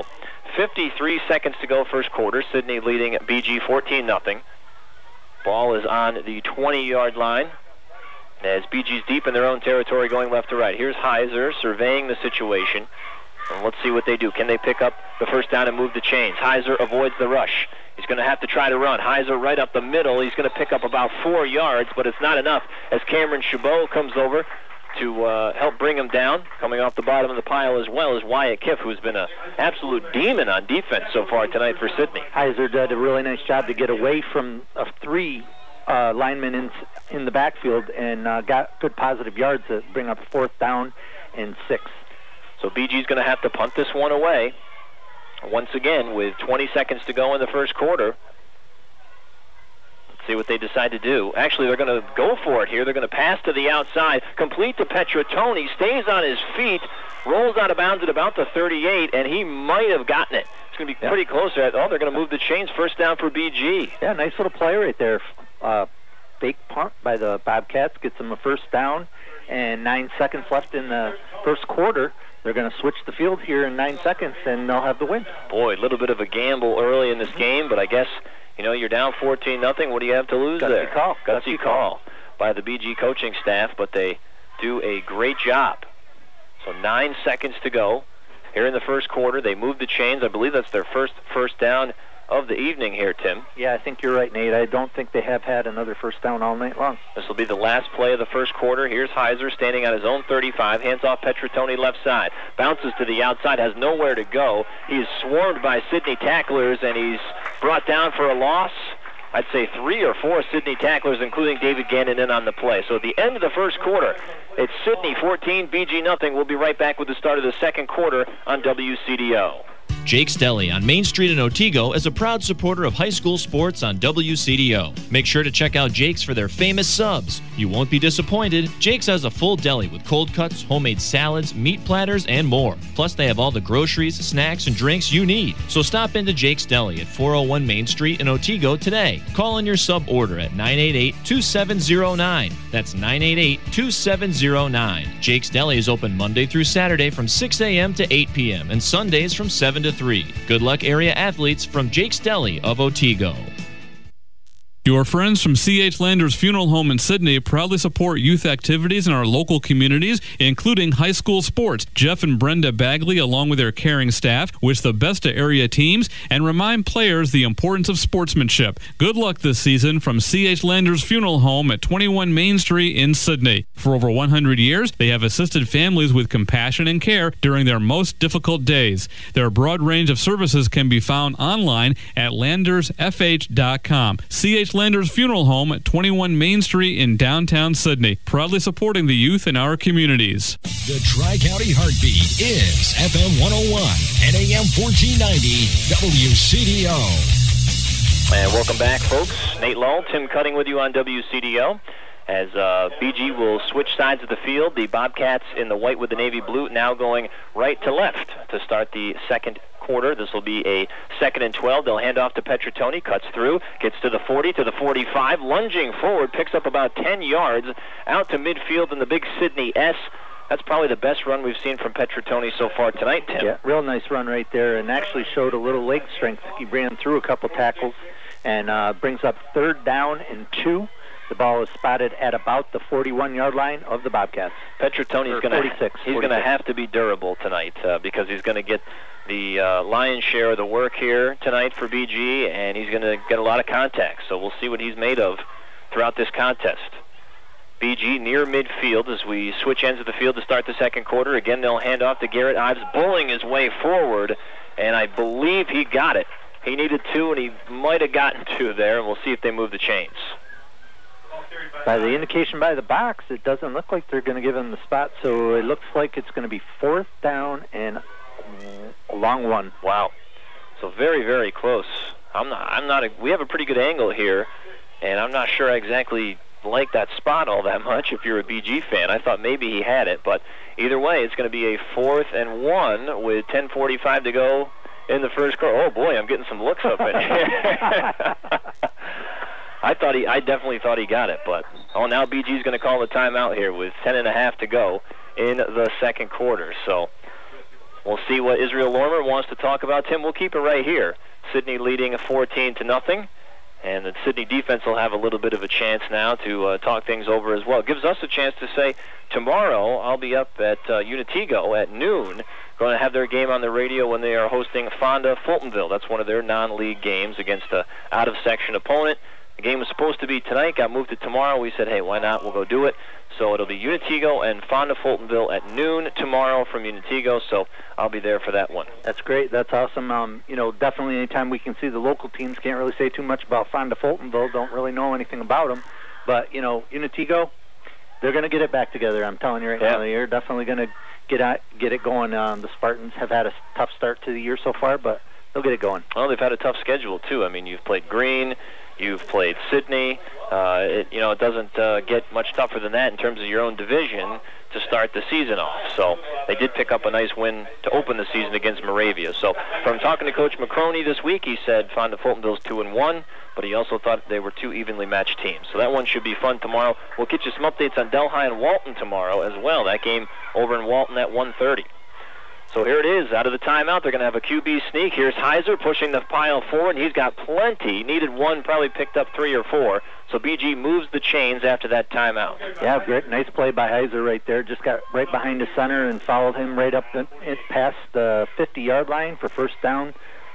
53 seconds to go, first quarter. Sidney leading BG 14-0. Ball is on the 20-yard line as BG's deep in their own territory going left to right. Here's Heiser surveying the situation. And let's see what they do. Can they pick up the first down and move the chains? Heiser avoids the rush. He's going to have to try to run. Heiser right up the middle. He's going to pick up about 4 yards, but it's not enough as Cameron Chabot comes over to help bring him down. Coming off the bottom of the pile as well as Wyatt Kiff, who's been an absolute demon on defense so far tonight for Sidney. Heiser did a really nice job to get away from 3 linemen in the backfield and got good positive yards to bring up 4th down and 6. So BG's going to have to punt this one away once again with 20 seconds to go in the first quarter. Let's see what they decide to do. Actually, they're going to go for it here. They're going to pass to the outside, complete to Petrotoni, stays on his feet, rolls out of bounds at about the 38, and he might have gotten it. It's going to be pretty close there. Oh, they're going to move the chains. First down for BG. Yeah, nice little play right there. Fake punt by the Bobcats gets them a first down, and 9 seconds left in the first quarter. They're going to switch the field here in 9 seconds, and they'll have the win. Boy, a little bit of a gamble early in this game, but I guess, you're down 14-0. What do you have to lose there? Gutsy call by the BG coaching staff, but they do a great job. So 9 seconds to go here in the first quarter. They move the chains. I believe that's their first down of the evening here, Tim. Yeah, I think you're right, Nate. I don't think they have had another first down all night long. This will be the last play of the first quarter. Here's Heiser standing on his own 35, hands off Petrotoni left side, bounces to the outside, has nowhere to go. He's swarmed by Sidney tacklers, and he's brought down for a loss. I'd say 3 or 4 Sidney tacklers, including David Gannon, in on the play. So at the end of the first quarter, it's Sidney 14, BG nothing. We'll be right back with the start of the second quarter on WCDO. Jake's Deli on Main Street in Otsego is a proud supporter of high school sports on WCDO. Make sure to check out Jake's for their famous subs. You won't be disappointed. Jake's has a full deli with cold cuts, homemade salads, meat platters, and more. Plus, they have all the groceries, snacks, and drinks you need. So stop into Jake's Deli at 401 Main Street in Otsego today. Call in your sub order at 988-2709. That's 988-2709. Jake's Deli is open Monday through Saturday from 6 a.m. to 8 p.m. and Sundays from 7 to 3. Good luck, area athletes from Jake's Deli of Otsego. Your friends from C.H. Landers Funeral Home in Sidney proudly support youth activities in our local communities, including high school sports. Jeff and Brenda Bagley, along with their caring staff, wish the best to area teams and remind players the importance of sportsmanship. Good luck this season from C.H. Landers Funeral Home at 21 Main Street in Sidney. For over 100 years, they have assisted families with compassion and care during their most difficult days. Their broad range of services can be found online at landersfh.com. C.H. Northlanders Funeral Home at 21 Main Street in downtown Sydney, proudly supporting the youth in our communities. The Tri-County Heartbeat is FM 101 and AM 1490 WCDO. And welcome back, folks. Nate Lull, Tim Cutting with you on WCDO. As BG will switch sides of the field, the Bobcats in the white with the navy blue now going right to left to start the second quarter. This will be a 2nd and 12. They'll hand off to Petrotoni, cuts through, gets to the 40, to the 45, lunging forward, picks up about 10 yards out to midfield in the big Sydney S. That's probably the best run we've seen from Petrotoni so far tonight, Tim. Yeah, real nice run right there, and actually showed a little leg strength. He ran through a couple tackles and brings up 3rd down and 2. The ball is spotted at about the 41-yard line of the Bobcats. Petrotoni's going to have to be durable tonight because he's going to get the lion's share of the work here tonight for BG, and he's going to get a lot of contact. So we'll see what he's made of throughout this contest. BG near midfield as we switch ends of the field to start the second quarter. Again, they'll hand off to Garrett Ives, bullying his way forward, and I believe he got it. He needed 2, and he might have gotten 2 there, and we'll see if they move the chains. By the indication by the box, it doesn't look like they're going to give him the spot, so it looks like it's going to be 4th down and a long one. Wow. So very, very close. We have a pretty good angle here, and I'm not sure I exactly like that spot all that much if you're a BG fan. I thought maybe he had it, but either way, it's going to be a 4th and 1 with 10:45 to go in the first quarter. Oh, boy, I'm getting some looks up in here. I definitely thought he got it, but now BG's going to call the timeout here with 10.5 to go in the second quarter. So we'll see what Israel Lormer wants to talk about. Tim, we'll keep it right here. Sydney leading 14-0, and the Sydney defense will have a little bit of a chance now to talk things over as well. It gives us a chance to say tomorrow I'll be up at Unitigo at noon, going to have their game on the radio when they are hosting Fonda Fultonville. That's one of their non-league games against an out-of-section opponent. The game was supposed to be tonight, got moved to tomorrow. We said, hey, why not? We'll go do it. So it'll be Unitigo and Fonda Fultonville at noon tomorrow from Unitigo, so I'll be there for that one. That's great. That's awesome. Definitely anytime we can see the local teams, can't really say too much about Fonda Fultonville, don't really know anything about them. But, Unitigo, they're going to get it back together. I'm telling you right now, they're definitely going to get it going. The Spartans have had a tough start to the year so far, but they'll get it going. Well, they've had a tough schedule, too. I mean, you've played Green, you've played Sydney. It doesn't get much tougher than that in terms of your own division to start the season off. So they did pick up a nice win to open the season against Moravia. So from talking to Coach McCroney this week, he said Fonda Fultonville's 2-1, but he also thought they were 2 evenly matched teams. So that one should be fun tomorrow. We'll get you some updates on Delhi and Walton tomorrow as well. That game over in Walton at 1:30. So here it is. Out of the timeout, they're going to have a QB sneak. Here's Heiser pushing the pile forward, and he's got plenty. Needed 1, probably picked up 3 or 4. So BG moves the chains after that timeout. Yeah, great. Nice play by Heiser right there. Just got right behind the center and followed him right up past the 50-yard line for first down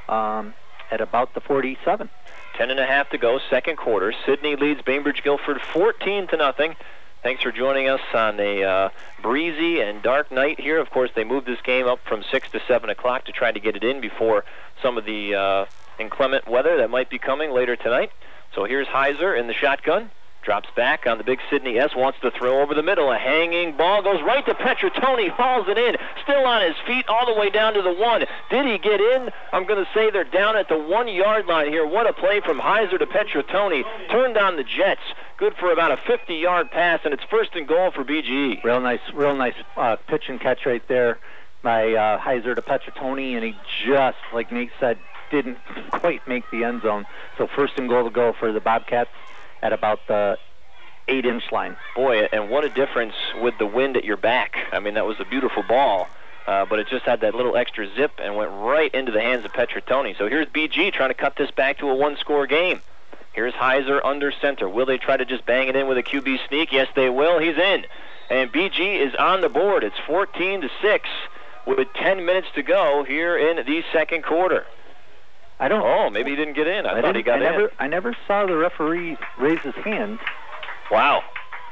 at about the 47. 10.5 to go, second quarter. Sydney leads Bainbridge Guilford 14-0. Thanks for joining us on a breezy and dark night here. Of course, they moved this game up from 6 to 7 o'clock to try to get it in before some of the inclement weather that might be coming later tonight. So here's Heiser in the shotgun. Drops back on the big Sydney S. Wants to throw over the middle. A hanging ball goes right to Petrotoni. Hauls it in. Still on his feet all the way down to the 1. Did he get in? I'm going to say they're down at the 1-yard line here. What a play from Heiser to Petrotoni. Turned on the Jets. Good for about a 50-yard pass, and it's 1st and goal for BG. Real nice pitch and catch right there by Heiser to Petrotoni, and he just, like Nate said, didn't quite make the end zone. So 1st and goal to go for the Bobcats at about the 8-inch line. Boy, and what a difference with the wind at your back. I mean, that was a beautiful ball, but it just had that little extra zip and went right into the hands of Petrotoni. So here's BG trying to cut this back to a 1-score game. Here's Heiser under center. Will they try to just bang it in with a QB sneak? Yes, they will. He's in. And BG is on the board. It's 14-6 with 10 minutes to go here in the second quarter. Oh, maybe he didn't get in. I thought he got in. I never saw the referee raise his hand. Wow.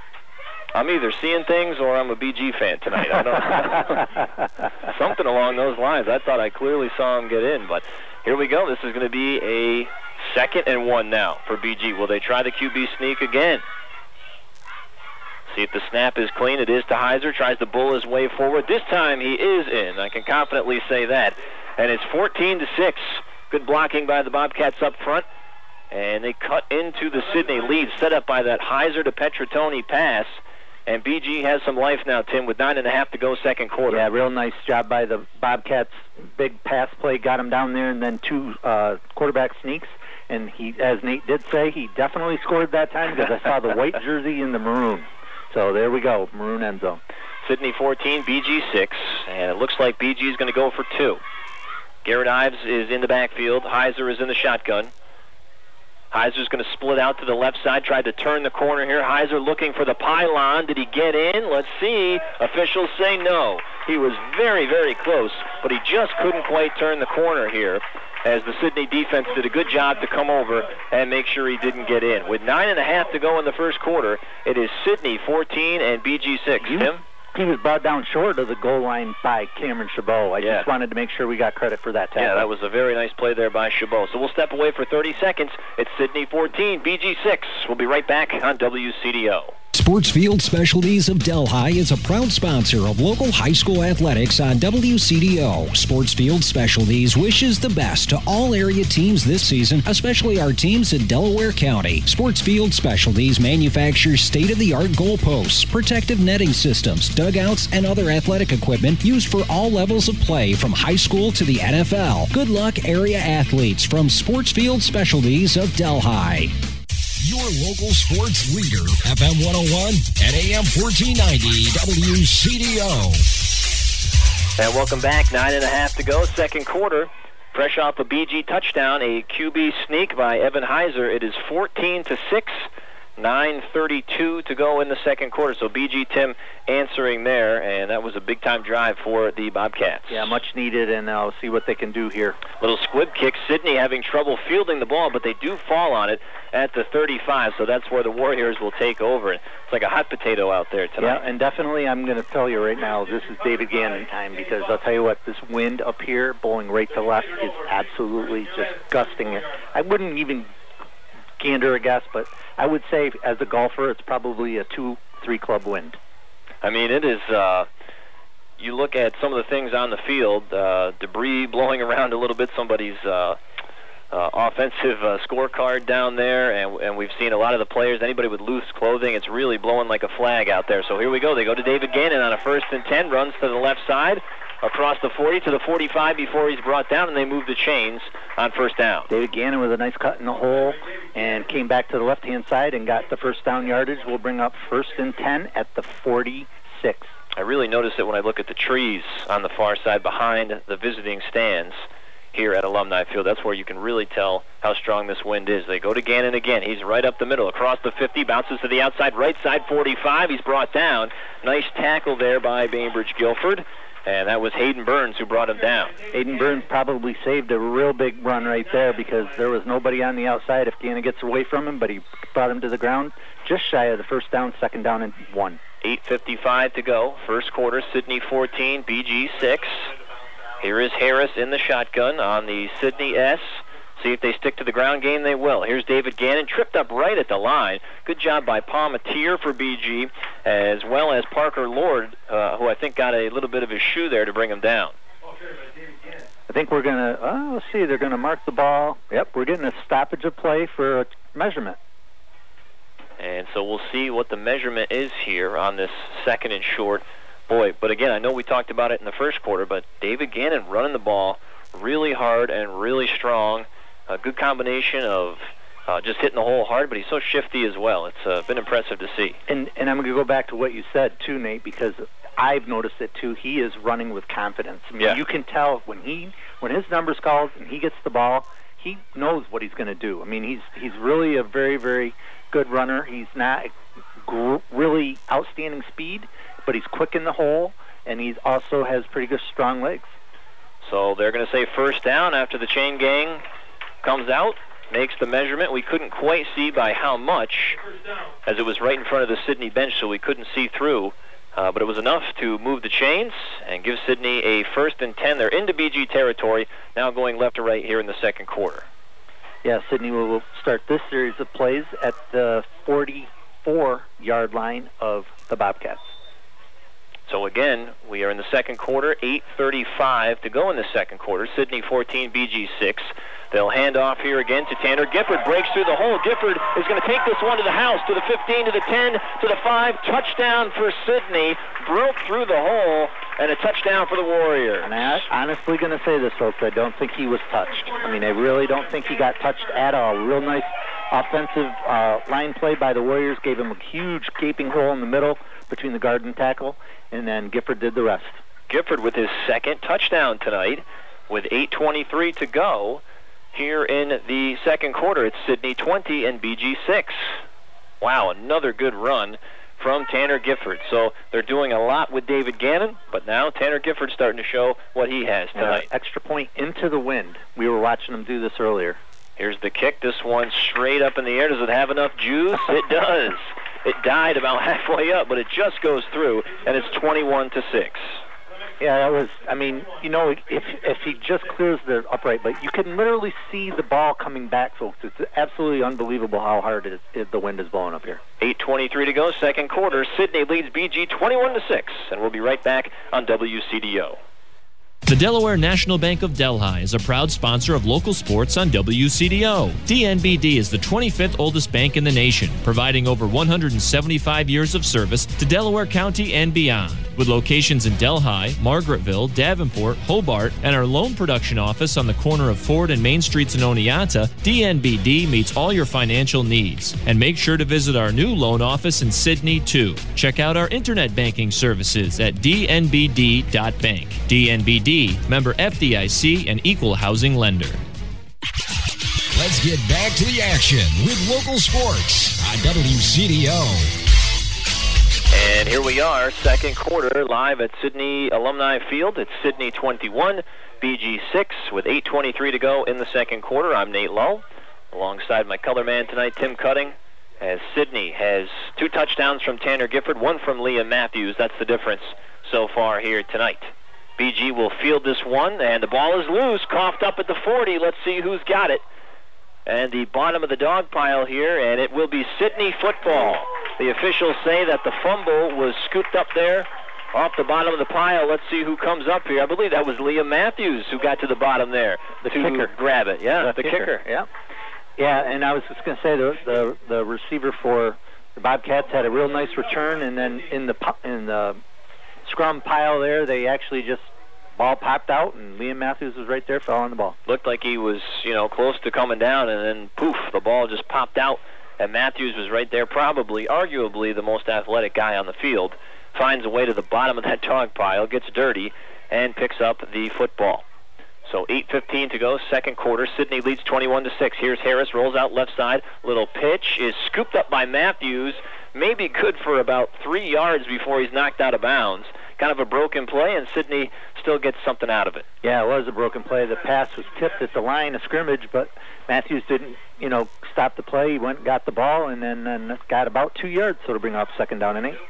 I'm either seeing things or I'm a BG fan tonight. I don't know. Something along those lines. I thought I clearly saw him get in, but here we go. This is going to be a 2nd and 1 now for BG. Will they try the QB sneak again? See if the snap is clean. It is to Heiser. Tries to bull his way forward. This time he is in. I can confidently say that. And it's 14-6. Good blocking by the Bobcats up front. And they cut into the Sidney lead, set up by that Heiser to Petratoni pass. And BG has some life now, Tim, with 9.5 to go second quarter. Yeah, real nice job by the Bobcats. Big pass play got him down there, and then 2 quarterback sneaks. And he, as Nate did say, he definitely scored that time because I saw the white jersey in the maroon. So there we go, maroon end zone. Sidney 14, BG 6, and it looks like BG is going to go for 2. Garrett Ives is in the backfield. Heiser is in the shotgun. Heiser's going to split out to the left side, tried to turn the corner here. Heiser looking for the pylon. Did he get in? Let's see. Officials say no. He was very, very close, but he just couldn't quite turn the corner here, as the Sidney defense did a good job to come over and make sure he didn't get in. With 9.5 to go in the first quarter, it is Sidney 14 and BG 6. Tim? He was brought down short of the goal line by Cameron Chabot. I just wanted to make sure we got credit for that tackle. Yeah, that was a very nice play there by Chabot. So we'll step away for 30 seconds. It's Sidney 14, BG 6. We'll be right back on WCDO. Sportsfield Specialties of Delhi is a proud sponsor of local high school athletics on WCDO. Sportsfield Specialties wishes the best to all area teams this season, especially our teams in Delaware County. Sportsfield Specialties manufactures state-of-the-art goalposts, protective netting systems, dugouts, and other athletic equipment used for all levels of play from high school to the NFL. Good luck, area athletes, from Sportsfield Specialties of Delhi. Your local sports leader, FM 101 and AM 1490 WCDO. And welcome back. 9.5 to go, second quarter. Fresh off a BG touchdown, a QB sneak by Evan Heiser. It is 14-6. 9:32 to go in the second quarter. So BG, Tim, answering there, and that was a big-time drive for the Bobcats. Yeah, much needed, and I'll see what they can do here. Little squib kick. Sidney having trouble fielding the ball, but they do fall on it at the 35, so that's where the Warriors will take over. It's like a hot potato out there tonight. Yeah, and definitely I'm going to tell you right now, this is David Gannon time, because I'll tell you what, this wind up here, blowing right to left, is absolutely just gusting it. I wouldn't even gander a guess, but I would say as a golfer, it's probably a 2-3 club wind. I mean, it is, you look at some of the things on the field, debris blowing around a little bit, somebody's offensive scorecard down there, and we've seen a lot of the players, anybody with loose clothing, it's really blowing like a flag out there. So here we go. They go to David Gannon on a 1st and 10, runs to the left side, across the 40 to the 45 before he's brought down, and they move the chains on first down. David Gannon with a nice cut in the hole and came back to the left-hand side and got the first down yardage. We'll bring up 1st and 10 at the 46. I really notice it when I look at the trees on the far side behind the visiting stands here at Alumni Field. That's where you can really tell how strong this wind is. They go to Gannon again. He's right up the middle, across the 50, bounces to the outside, right side 45. He's brought down. Nice tackle there by Bainbridge Guilford. And that was Hayden Burns who brought him down. Hayden Burns probably saved a real big run right there because there was nobody on the outside if Gannon gets away from him, but he brought him to the ground just shy of the first down, 2nd down and 1. 8:55 to go. First quarter, Sidney 14, BG 6. Here is Harris in the shotgun on the Sidney S. See if they stick to the ground game, they will. Here's David Gannon, tripped up right at the line. Good job by Palmatier for BG, as well as Parker Lord, who I think got a little bit of his shoe there to bring him down. I think we're going to, let's see, they're going to mark the ball. Yep, we're getting a stoppage of play for a measurement. And so we'll see what the measurement is here on this 2nd and short. Boy, but again, I know we talked about it in the first quarter, but David Gannon running the ball really hard and really strong. A good combination of just hitting the hole hard, but he's so shifty as well. It's been impressive to see. And I'm going to go back to what you said, too, Nate, because I've noticed it, too. He is running with confidence. I mean, you can tell when his number's called and he gets the ball, he knows what he's going to do. I mean, he's really a very, very good runner. He's not really outstanding speed, but he's quick in the hole, and he also has pretty good strong legs. So they're going to say first down after the chain gang comes out, makes the measurement. We couldn't quite see by how much, as it was right in front of the Sidney bench, so we couldn't see through. But it was enough to move the chains and give Sidney a 1st and 10. They're into BG territory, now going left to right here in the second quarter. Yeah, Sidney will start this series of plays at the 44-yard line of the Bobcats. So again, we are in the second quarter, 8:35 to go in the second quarter. Sidney 14, BG 6. They'll hand off here again to Tanner. Gifford breaks through the hole. Gifford is going to take this one to the house, to the 15, to the 10, to the 5. Touchdown for Sidney. Broke through the hole, and a touchdown for the Warriors. And I'm honestly going to say this, folks. I don't think he was touched. I mean, I really don't think he got touched at all. Real nice offensive line play by the Warriors. Gave him a huge gaping hole in the middle between the guard and tackle, and then Gifford did the rest. Gifford with his second touchdown tonight with 8:23 to go. Here in the second quarter, it's Sidney 20 and BG 6. Wow, another good run from Tanner Gifford. So they're doing a lot with David Gannon, but now Tanner Gifford's starting to show what he has tonight. Extra point into the wind. We were watching him do this earlier. Here's the kick. This one straight up in the air. Does it have enough juice? It does. It died about halfway up, but it just goes through, and it's 21-6. Yeah, that was, I mean, you know, if he just clears the upright, but you can literally see the ball coming back, folks. It's absolutely unbelievable how hard the wind is blowing up here. 8:23 to go, second quarter. Sidney leads BG 21-6, and we'll be right back on WCDO. The Delaware National Bank of Delhi is a proud sponsor of local sports on WCDO. DNBD is the 25th oldest bank in the nation, providing over 175 years of service to Delaware County and beyond. With locations in Delhi, Margaretville, Davenport, Hobart, and our loan production office on the corner of Ford and Main Streets in Oneonta, DNBD meets all your financial needs. And make sure to visit our new loan office in Sidney, too. Check out our internet banking services at dnbd.bank. DNBD, member FDIC, and equal housing lender. Let's get back to the action with local sports on WCDO. And here we are, second quarter, live at Sidney Alumni Field. It's Sidney 21, BG 6, with 8:23 to go in the second quarter. I'm Nate Lowe, alongside my color man tonight, Tim Cutting, as Sidney has 2 touchdowns from Tanner Gifford, 1 from Liam Matthews. That's the difference so far here tonight. BG will field this one, and the ball is loose, coughed up at the 40. Let's see who's got it. And the bottom of the dog pile here, and it will be Sidney football. The officials say that the fumble was scooped up there off the bottom of the pile. Let's see who comes up here. I believe that was Liam Matthews who got to the bottom there to kicker. Grab it. Yeah, the kicker. Yeah. Yeah, and I was just going to say the receiver for the Bobcats had a real nice return, and then in the scrum pile there, they actually just ball popped out, and Liam Matthews was right there, fell on the ball. Looked like he was, close to coming down, and then poof, the ball just popped out, and Matthews was right there, probably, arguably, the most athletic guy on the field. Finds a way to the bottom of that dog pile, gets dirty, and picks up the football. So 8:15 to go, second quarter. Sidney leads 21-6. Here's Harris, rolls out left side. Little pitch is scooped up by Matthews. Maybe good for about 3 yards before he's knocked out of bounds. Kind of a broken play, and Sidney still gets something out of it. Yeah, it was a broken play. The pass was tipped at the line of scrimmage, but Matthews didn't, stop the play. He went and got the ball, and then got about 2 yards, so to bring up second down and 8.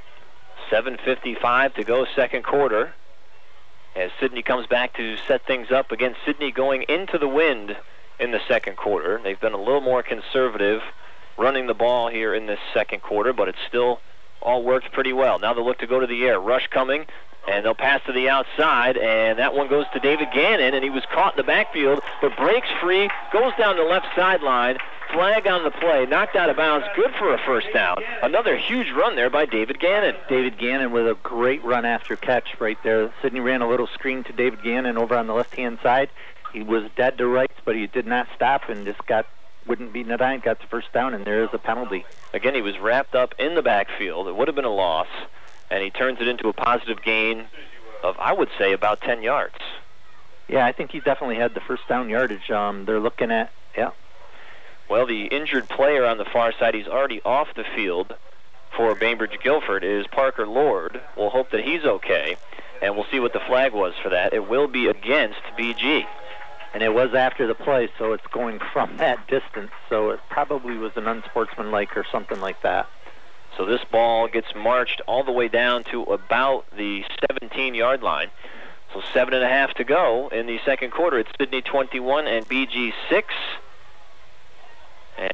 7:55 to go, second quarter. As Sidney comes back to set things up. Again, Sidney going into the wind in the second quarter. They've been a little more conservative running the ball here in this second quarter, but it's still all worked pretty well. Now they'll look to go to the air. Rush coming, and they'll pass to the outside, and that one goes to David Gannon, and he was caught in the backfield, but breaks free, goes down the left sideline. Flag on the play, knocked out of bounds, good for a first down. Another huge run there by David Gannon. David Gannon with a great run after catch right there. Sidney ran a little screen to David Gannon over on the left-hand side. He was dead to rights, but he did not stop and just wouldn't beat it on, got the first down, and there is a penalty. Again, he was wrapped up in the backfield. It would have been a loss, and he turns it into a positive gain of, I would say, about 10 yards. Yeah, I think he definitely had the first down yardage. They're looking at, yeah. Well, the injured player on the far side, he's already off the field for Bainbridge Guilford, is Parker Lord. We'll hope that he's okay, and we'll see what the flag was for that. It will be against BG. And it was after the play, so it's going from that distance, so it probably was an unsportsmanlike or something like that. So this ball gets marched all the way down to about the 17-yard line. So 7.5 to go in the second quarter. It's Sidney 21 and BG 6.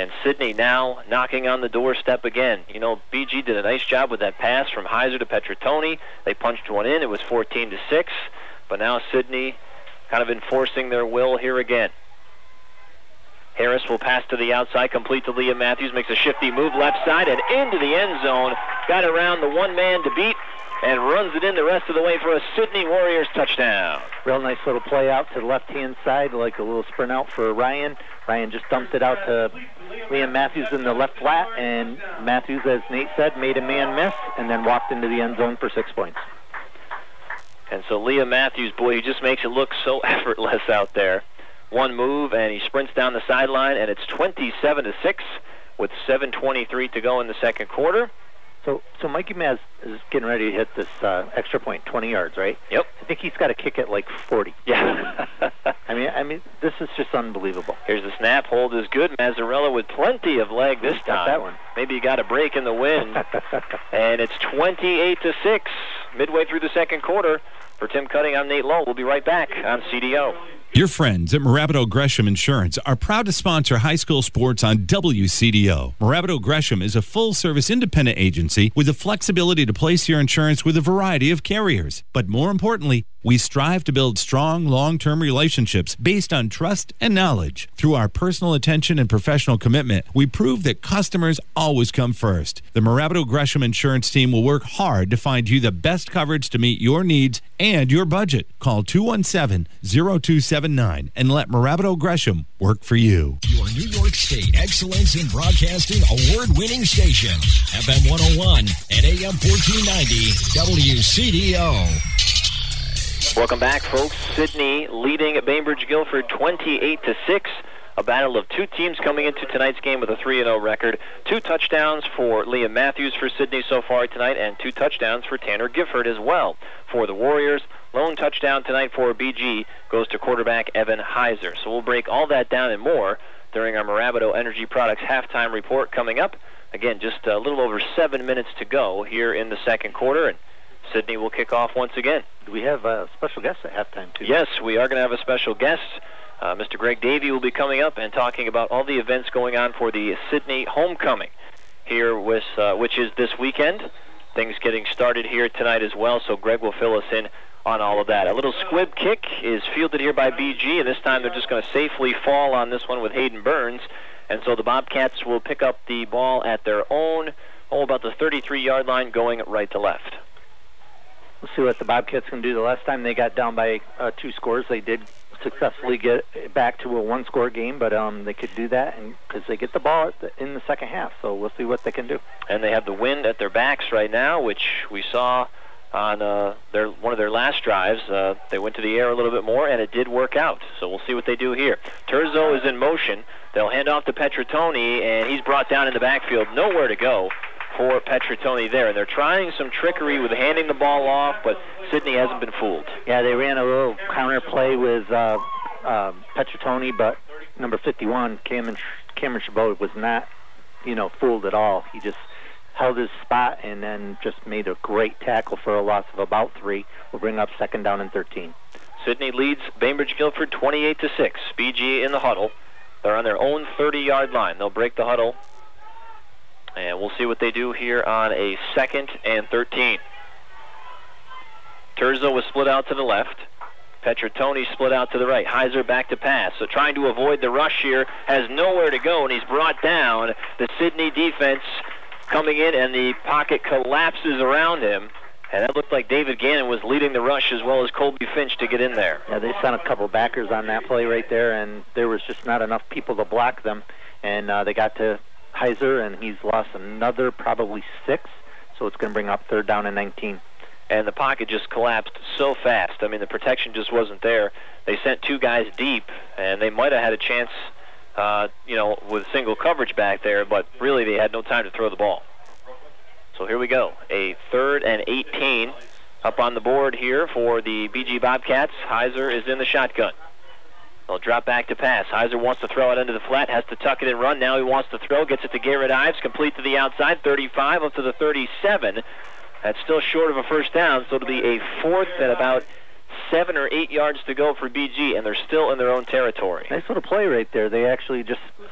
And Sidney now knocking on the doorstep again. You know, BG did a nice job with that pass from Heiser to Petratoni. They punched one in. It was 14-6. But now Sidney kind of enforcing their will here again. Harris will pass to the outside, complete to Liam Matthews, makes a shifty move left side and into the end zone. Got around the one man to beat and runs it in the rest of the way for a Sidney Warriors touchdown. Real nice little play out to the left-hand side, like a little sprint out for Ryan. Ryan just dumped it out to Liam Matthews in the left flat, and Matthews, as Nate said, made a man miss and then walked into the end zone for 6 points. And so Liam Matthews, boy, he just makes it look so effortless out there. One move, and he sprints down the sideline, and it's 27-6 with 7:23 to go in the second quarter. So Mikey Maz is getting ready to hit this extra point, 20 yards, right? Yep. I think he's got to kick it like 40. Yeah. I mean, this is just unbelievable. Here's the snap. Hold is good. Mazzarella with plenty of leg this time. That one. Maybe he got a break in the wind. And it's 28-6 midway through the second quarter. For Tim Cutting, I'm Nate Lowe. We'll be right back on CDO. Your friends at Morabito Gresham Insurance are proud to sponsor high school sports on WCDO. Morabito Gresham is a full-service independent agency with the flexibility to place your insurance with a variety of carriers. But more importantly, we strive to build strong, long-term relationships based on trust and knowledge. Through our personal attention and professional commitment, we prove that customers always come first. The Morabito Gresham Insurance team will work hard to find you the best coverage to meet your needs and your budget. Call 217-0279 and let Morabito Gresham work for you. Your New York State Excellence in Broadcasting award-winning station, FM 101 and AM 1490 WCDO. Welcome back, folks. Sidney leading Bainbridge Guilford 28-6. A battle of two teams coming into tonight's game with a 3-0 record. 2 touchdowns for Liam Matthews for Sidney so far tonight, and 2 touchdowns for Tanner Gifford as well for the Warriors. Lone touchdown tonight for BG goes to quarterback Evan Heiser. So we'll break all that down and more during our Morabito Energy Products halftime report coming up. Again, just a little over 7 minutes to go here in the second quarter, and Sidney will kick off once again. Do we have a special guest at halftime, too? Yes, we are going to have a special guest. Mr. Greg Davey will be coming up and talking about all the events going on for the Sidney Homecoming here, with, which is this weekend. Things getting started here tonight as well, so Greg will fill us in on all of that. A little squib kick is fielded here by BG, and this time they're just going to safely fall on this one with Hayden Burns. And so the Bobcats will pick up the ball at their own, about the 33-yard line, going right to left. We'll see what the Bobcats can do. The last time they got down by 2 scores, they did successfully get back to a 1-score game, but they could do that because they get the ball in the second half, so we'll see what they can do. And they have the wind at their backs right now, which we saw on one of their last drives. They went to the air a little bit more, and it did work out, so we'll see what they do here. Terzo is in motion. They'll hand off to Petratoni, and he's brought down in the backfield. Nowhere to go for Petratoni there, and they're trying some trickery with handing the ball off, but Sidney hasn't been fooled. Yeah, they ran a little counter play with Petratoni, but number 51, Cameron Chabot, was not, fooled at all. He just held his spot and then just made a great tackle for a loss of about 3. We'll bring up 2nd down and 13. Sidney leads Bainbridge Guilford 28-6. BG in the huddle. They're on their own 30-yard line. They'll break the huddle. And we'll see what they do here on a 2nd and 13. Terzo was split out to the left. Petratoni split out to the right. Heiser back to pass. So trying to avoid the rush here, has nowhere to go, and he's brought down. The Sidney defense coming in, and the pocket collapses around him. And that looked like David Gannon was leading the rush as well as Colby Finch to get in there. Yeah, they sent a couple backers on that play right there, and there was just not enough people to block them. And they got to Heiser, and he's lost another probably 6, so it's going to bring up 3rd down and 19. And the pocket just collapsed so fast. I mean, the protection just wasn't there. They sent 2 guys deep, and they might have had a chance, with single coverage back there, but really they had no time to throw the ball. So here we go. A 3rd and 18 up on the board here for the BG Bobcats. Heiser is in the shotgun. They'll drop back to pass. Heiser wants to throw it into the flat, has to tuck it and run. Now he wants to throw, gets it to Garrett Ives, complete to the outside, 35 up to the 37. That's still short of a first down, so it'll be a 4th and about 7 or 8 yards to go for BG, and they're still in their own territory. Nice little play right there. They actually just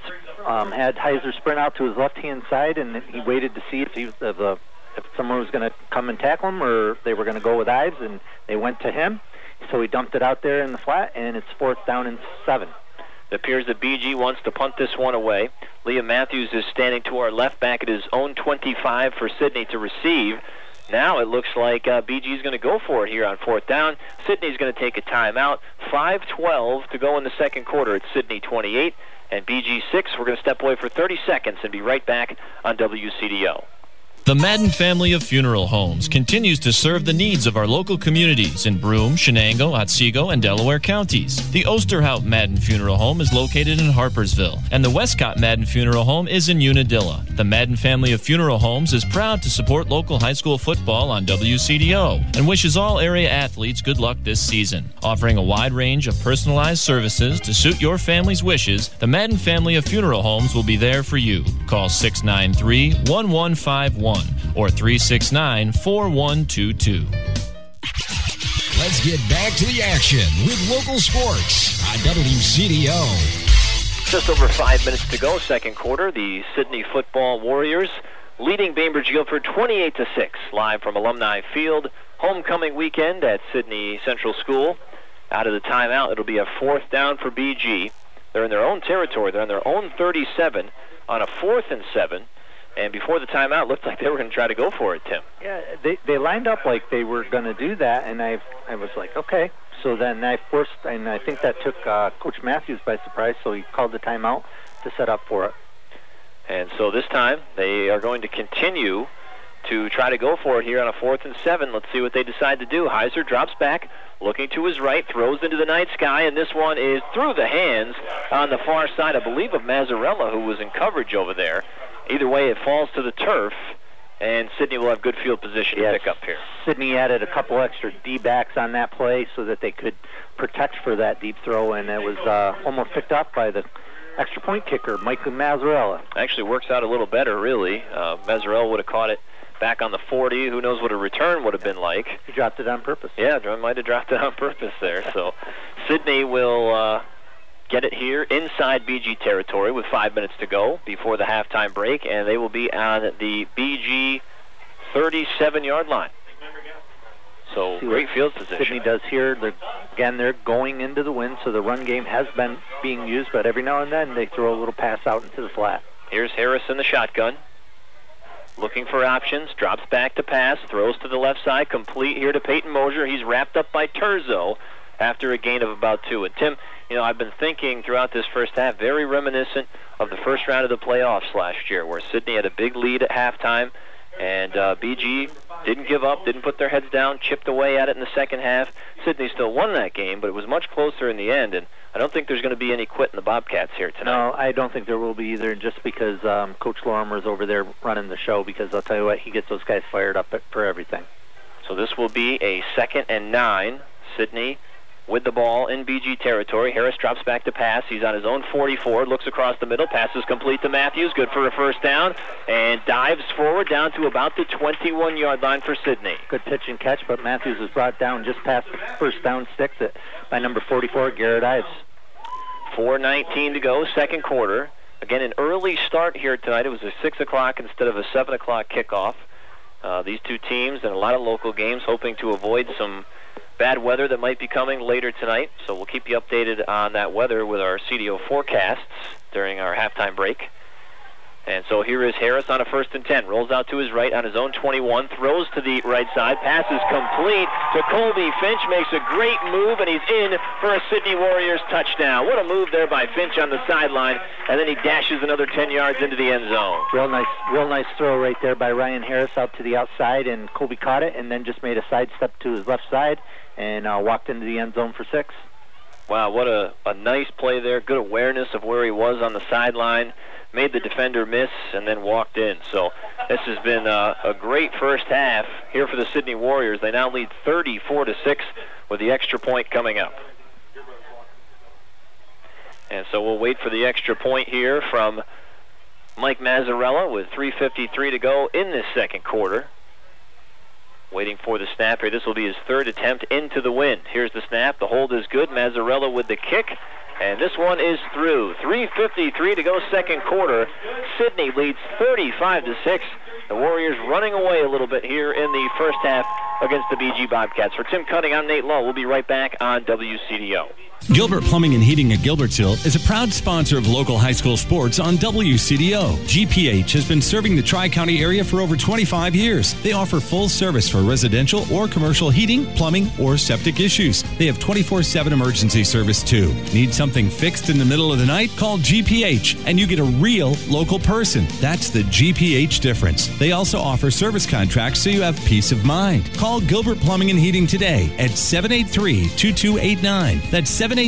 had Heiser sprint out to his left-hand side, and he waited to see if someone was going to come and tackle him or they were going to go with Ives, and they went to him. So he dumped it out there in the flat, and it's 4th down and 7. It appears that BG wants to punt this one away. Liam Matthews is standing to our left back at his own 25 for Sidney to receive. Now it looks like BG is going to go for it here on 4th down. Sidney's going to take a timeout. 5:12 to go in the second quarter. It's Sidney 28 and BG 6. We're going to step away for 30 seconds and be right back on WCDO. The Madden family of funeral homes continues to serve the needs of our local communities in Broome, Shenango, Otsego, and Delaware counties. The Osterhout Madden Funeral Home is located in Harpersville, and the Westcott Madden Funeral Home is in Unadilla. The Madden family of funeral homes is proud to support local high school football on WCDO and wishes all area athletes good luck this season. Offering a wide range of personalized services to suit your family's wishes, the Madden family of funeral homes will be there for you. Call 693-1151. or 369-4122. Let's get back to the action with local sports on WCDO. Just over 5 minutes to go, second quarter. The Sidney Football Warriors leading Bainbridge Guilford 28-6, live from Alumni Field. Homecoming weekend at Sidney Central School. Out of the timeout, it'll be a 4th down for BG. They're in their own territory. They're on their own 37 on a 4th and 7. And before the timeout, it looked like they were going to try to go for it, Tim. Yeah, they lined up like they were going to do that, and I was like, okay. So then I think that took Coach Matthews by surprise, so he called the timeout to set up for it. And so this time, they are going to continue to try to go for it here on a 4th and 7. Let's see what they decide to do. Heiser drops back, looking to his right, throws into the night sky, and this one is through the hands on the far side, I believe, of Mazzarella, who was in coverage over there. Either way, it falls to the turf, and Sidney will have good field position to pick up here. Sidney added a couple extra D-backs on that play so that they could protect for that deep throw, and it was almost picked up by the extra point kicker, Michael Mazzarella. Actually works out a little better, really. Mazzarella would have caught it back on the 40. Who knows what a return would have been like. He dropped it on purpose. Yeah, might have dropped it on purpose there. So Sidney will get it here inside BG territory with 5 minutes to go before the halftime break, and they will be on the BG 37-yard line. So great field position. Sidney does here. They're going into the wind, so the run game has been being used, but every now and then they throw a little pass out into the flat. Here's Harris in the shotgun. Looking for options, drops back to pass, throws to the left side, complete here to Peyton Mosier. He's wrapped up by Terzo after a gain of about 2. And Tim, I've been thinking throughout this first half, very reminiscent of the first round of the playoffs last year, where Sidney had a big lead at halftime, and BG didn't give up, didn't put their heads down, chipped away at it in the second half. Sidney still won that game, but it was much closer in the end, and I don't think there's going to be any quit in the Bobcats here tonight. No, I don't think there will be either, just because Coach Lorimer's over there running the show, because I'll tell you what, he gets those guys fired up for everything. So this will be a 2nd and 9. Sidney with the ball in BG territory. Harris drops back to pass. He's on his own 44, looks across the middle, passes complete to Matthews, good for a first down, and dives forward down to about the 21-yard line for Sidney. Good pitch and catch, but Matthews was brought down just past the first down sticks by number 44, Garrett Ives. 4:19 to go, second quarter. Again, an early start here tonight. It was a 6 o'clock instead of a 7 o'clock kickoff. These two teams and a lot of local games hoping to avoid some bad weather that might be coming later tonight. So we'll keep you updated on that weather with our CDO forecasts during our halftime break. And so here is Harris on a 1st and 10. Rolls out to his right on his own 21. Throws to the right side. Passes complete to Colby Finch. Makes a great move, and he's in for a Sidney Warriors touchdown. What a move there by Finch on the sideline. And then he dashes another 10 yards into the end zone. Real nice throw right there by Ryan Harris out to the outside, and Colby caught it and then just made a sidestep to his left side and walked into the end zone for 6. Wow, what a nice play there. Good awareness of where he was on the sideline. Made the defender miss and then walked in. So this has been a great first half here for the Sidney Warriors. They now lead 34-6 with the extra point coming up. And so we'll wait for the extra point here from Mike Mazzarella with 3:53 to go in this second quarter. Waiting for the snap here. This will be his third attempt into the wind. Here's the snap. The hold is good. Mazzarella with the kick. And this one is through. 3:53 to go second quarter. Sidney leads 35-6. The Warriors running away a little bit here in the first half against the BG Bobcats. For Tim Cutting, I'm Nate Lowe. We'll be right back on WCDO. Gilbert Plumbing and Heating at Gilbertsville is a proud sponsor of local high school sports on WCDO. GPH has been serving the Tri-County area for over 25 years. They offer full service for residential or commercial heating, plumbing, or septic issues. They have 24/7 emergency service too. Need something fixed in the middle of the night? Call GPH and you get a real local person. That's the GPH difference. They also offer service contracts so you have peace of mind. Call Gilbert Plumbing and Heating today at 783-2289. That's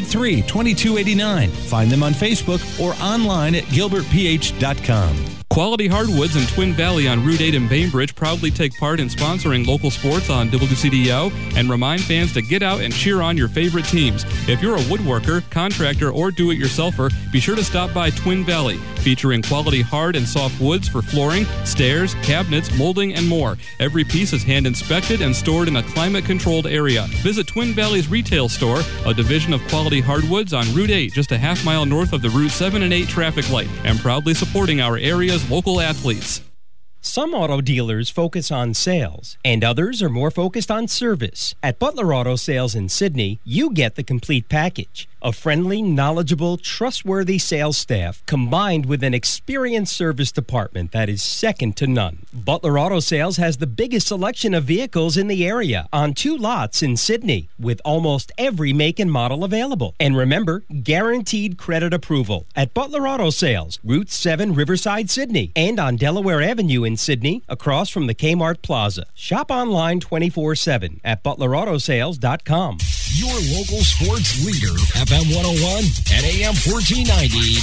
783-2289. Find them on Facebook or online at gilbertph.com. Quality Hardwoods in Twin Valley on Route 8 in Bainbridge proudly take part in sponsoring local sports on WCDO and remind fans to get out and cheer on your favorite teams. If you're a woodworker, contractor, or do-it-yourselfer, be sure to stop by Twin Valley, featuring quality hard and soft woods for flooring, stairs, cabinets, molding, and more. Every piece is hand-inspected and stored in a climate-controlled area. Visit Twin Valley's retail store, a division of Quality Hardwoods on Route 8, just a half mile north of the Route 7 and 8 traffic light, and proudly supporting our area's local athletes. Some auto dealers focus on sales, and others are more focused on service. At Butler Auto Sales in Sidney, you get the complete package. A friendly, knowledgeable, trustworthy sales staff combined with an experienced service department that is second to none. Butler Auto Sales has the biggest selection of vehicles in the area on 2 lots in Sidney with almost every make and model available. And remember, guaranteed credit approval at Butler Auto Sales, Route 7 Riverside, Sidney, and on Delaware Avenue in Sidney across from the Kmart Plaza. Shop online 24/7 at butleраutosales.com. Your local sports leader, FM 101 and AM 1490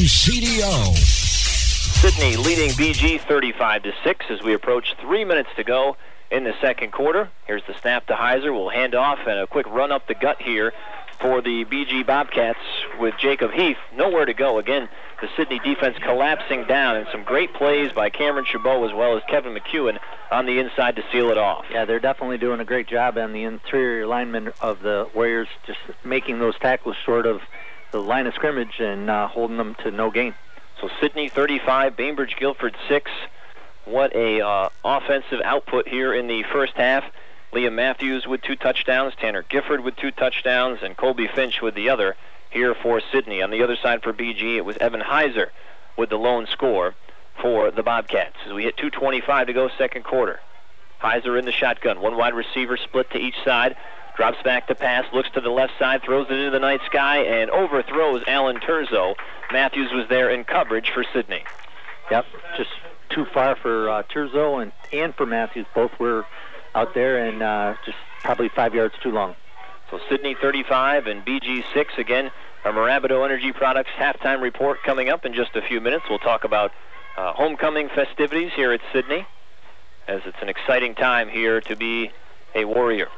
WCDO. Sidney leading BG 35-6 as we approach 3 minutes to go in the second quarter. Here's the snap to Heiser. We'll hand off and a quick run up the gut here for the BG Bobcats with Jacob Heath. Nowhere to go. Again, the Sidney defense collapsing down, and some great plays by Cameron Chabot as well as Kevin McEwen on the inside to seal it off. Yeah, they're definitely doing a great job on the interior linemen of the Warriors, just making those tackles short of the line of scrimmage and holding them to no gain. So Sidney 35, Bainbridge Guilford 6. What a offensive output here in the first half. Liam Matthews with 2 touchdowns, Tanner Gifford with 2 touchdowns, and Colby Finch with the other here for Sidney. On the other side for BG, it was Evan Heiser with the lone score for the Bobcats as we hit 2:25 to go second quarter. Heiser in the shotgun, 1 wide receiver split to each side, drops back to pass, looks to the left side, throws it into the night sky, and overthrows Alan Turzo. Matthews was there in coverage for Sidney. Yep, just too far for Turzo and for Matthews. Both were out there and just probably 5 yards too long. So Sidney 35 and BG 6. Again, our Marabito Energy Products halftime report coming up in just a few minutes. We'll talk about homecoming festivities here at Sidney, as it's an exciting time here to be a Warrior.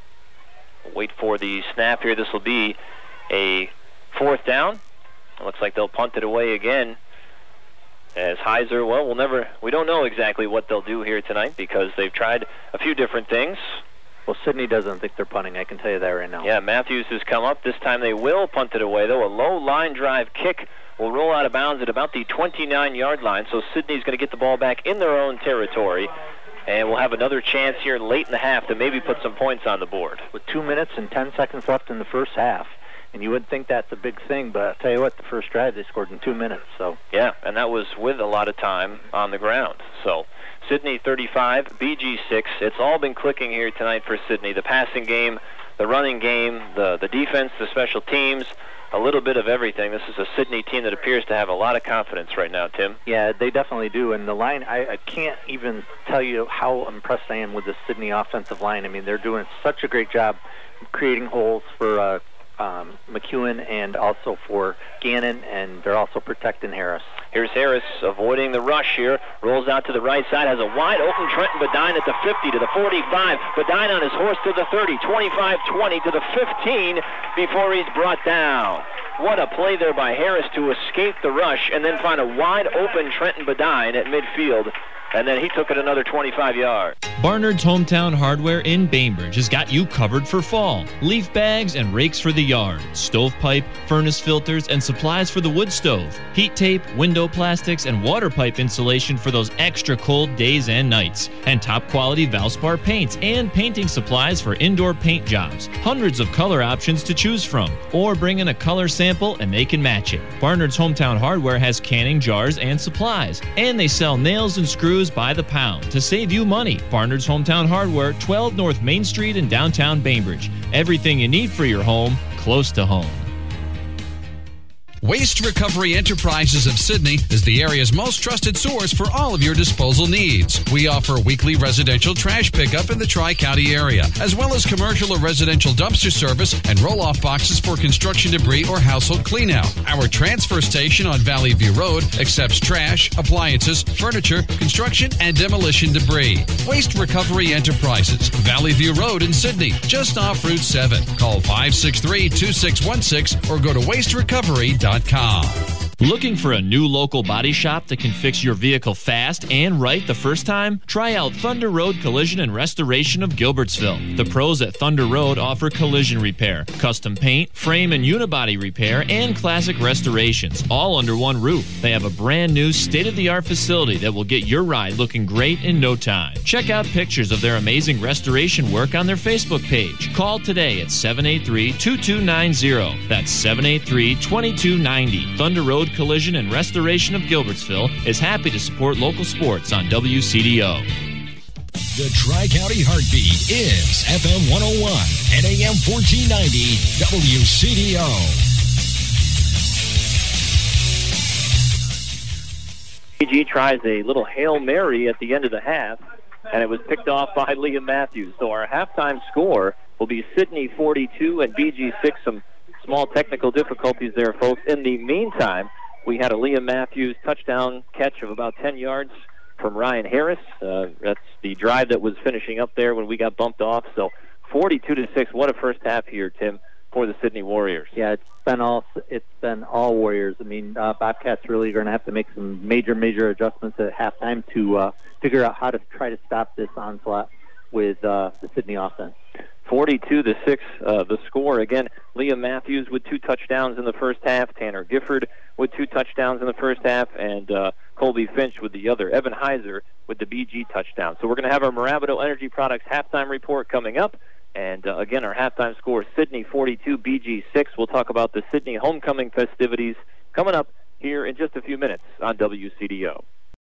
We'll wait for the snap here. This will be a 4th down. It looks like they'll punt it away again. As Heiser, well, we don't know exactly what they'll do here tonight because they've tried a few different things. Well, Sidney doesn't think they're punting, I can tell you that right now. Yeah, Matthews has come up. This time they will punt it away, though. A low line drive kick will roll out of bounds at about the 29-yard line, so Sidney's going to get the ball back in their own territory, and we'll have another chance here late in the half to maybe put some points on the board. With 2 minutes and 10 seconds left in the first half, and you would think that's a big thing, but I'll tell you what, the first drive they scored in 2 minutes. So yeah, and that was with a lot of time on the ground. So Sidney 35, BG 6. It's all been clicking here tonight for Sidney. The passing game, the running game, the defense, the special teams, a little bit of everything. This is a Sidney team that appears to have a lot of confidence right now, Tim. Yeah, they definitely do. And the line, I can't even tell you how impressed I am with the Sidney offensive line. I mean, they're doing such a great job creating holes for McEwen and also for Gannon, and they're also protecting Harris. Here's Harris avoiding the rush here, rolls out to the right side, has a wide open Trenton Bedine at the 50 to the 45. Bedine on his horse to the 30, 25-20 to the 15 before he's brought down. What a play there by Harris to escape the rush and then find a wide open Trenton Bedine at midfield and then he took it another 25 yards. Barnard's Hometown Hardware in Bainbridge has got you covered for fall. Leaf bags and rakes for the yard, stovepipe, furnace filters, and supplies for the wood stove, heat tape, window plastics, and water pipe insulation for those extra cold days and nights, and top quality Valspar paints and painting supplies for indoor paint jobs. Hundreds of color options to choose from, or bring in a color sample and they can match it. Barnard's Hometown Hardware has canning jars and supplies, and they sell nails and screws by the pound to save you money. Barnard's Hometown Hardware, 12 North Main Street in downtown Bainbridge. Everything you need for your home, close to home. Waste Recovery Enterprises of Sydney is the area's most trusted source for all of your disposal needs. We offer weekly residential trash pickup in the Tri-County area, as well as commercial or residential dumpster service and roll-off boxes for construction debris or household cleanout. Our transfer station on Valley View Road accepts trash, appliances, furniture, construction, and demolition debris. Waste Recovery Enterprises, Valley View Road in Sydney, just off Route 7. Call 563-2616 or go to wasterecovery.com. Looking for a new local body shop that can fix your vehicle fast and right the first time? Try out Thunder Road Collision and Restoration of Gilbertsville. The pros at Thunder Road offer collision repair, custom paint, frame and unibody repair, and classic restorations, all under one roof. They have a brand new state-of-the-art facility that will get your ride looking great in no time. Check out pictures of their amazing restoration work on their Facebook page. Call today at 783-2290. That's 783-2290. Thunder Road Collision and Restoration of Gilbertsville is happy to support local sports on WCDO. The Tri-County Heartbeat is FM 101 and AM 1490 WCDO. BG tries a little Hail Mary at the end of the half, and it was picked off by Liam Matthews. So our halftime score will be Sydney 42 and BG 6. Some small technical difficulties there, folks. In the meantime, we had a Liam Matthews touchdown catch of about 10 yards from Ryan Harris. That's the drive that was finishing up there when we got bumped off. So 42-6. What a first half here, Tim, for the Sydney Warriors. Yeah, it's been all Warriors. I mean, Bobcats really are going to have to make some major adjustments at halftime to figure out how to try to stop this onslaught with the Sydney offense. 42-6, the score. Again, Liam Matthews with 2 touchdowns in the first half, Tanner Gifford with 2 touchdowns in the first half, and Colby Finch with the other. Evan Heiser with the BG touchdown. So we're going to have our Mirabito Energy Products halftime report coming up. And again, our halftime score, Sydney 42, BG 6. We'll talk about the Sydney homecoming festivities coming up here in just a few minutes on WCDO.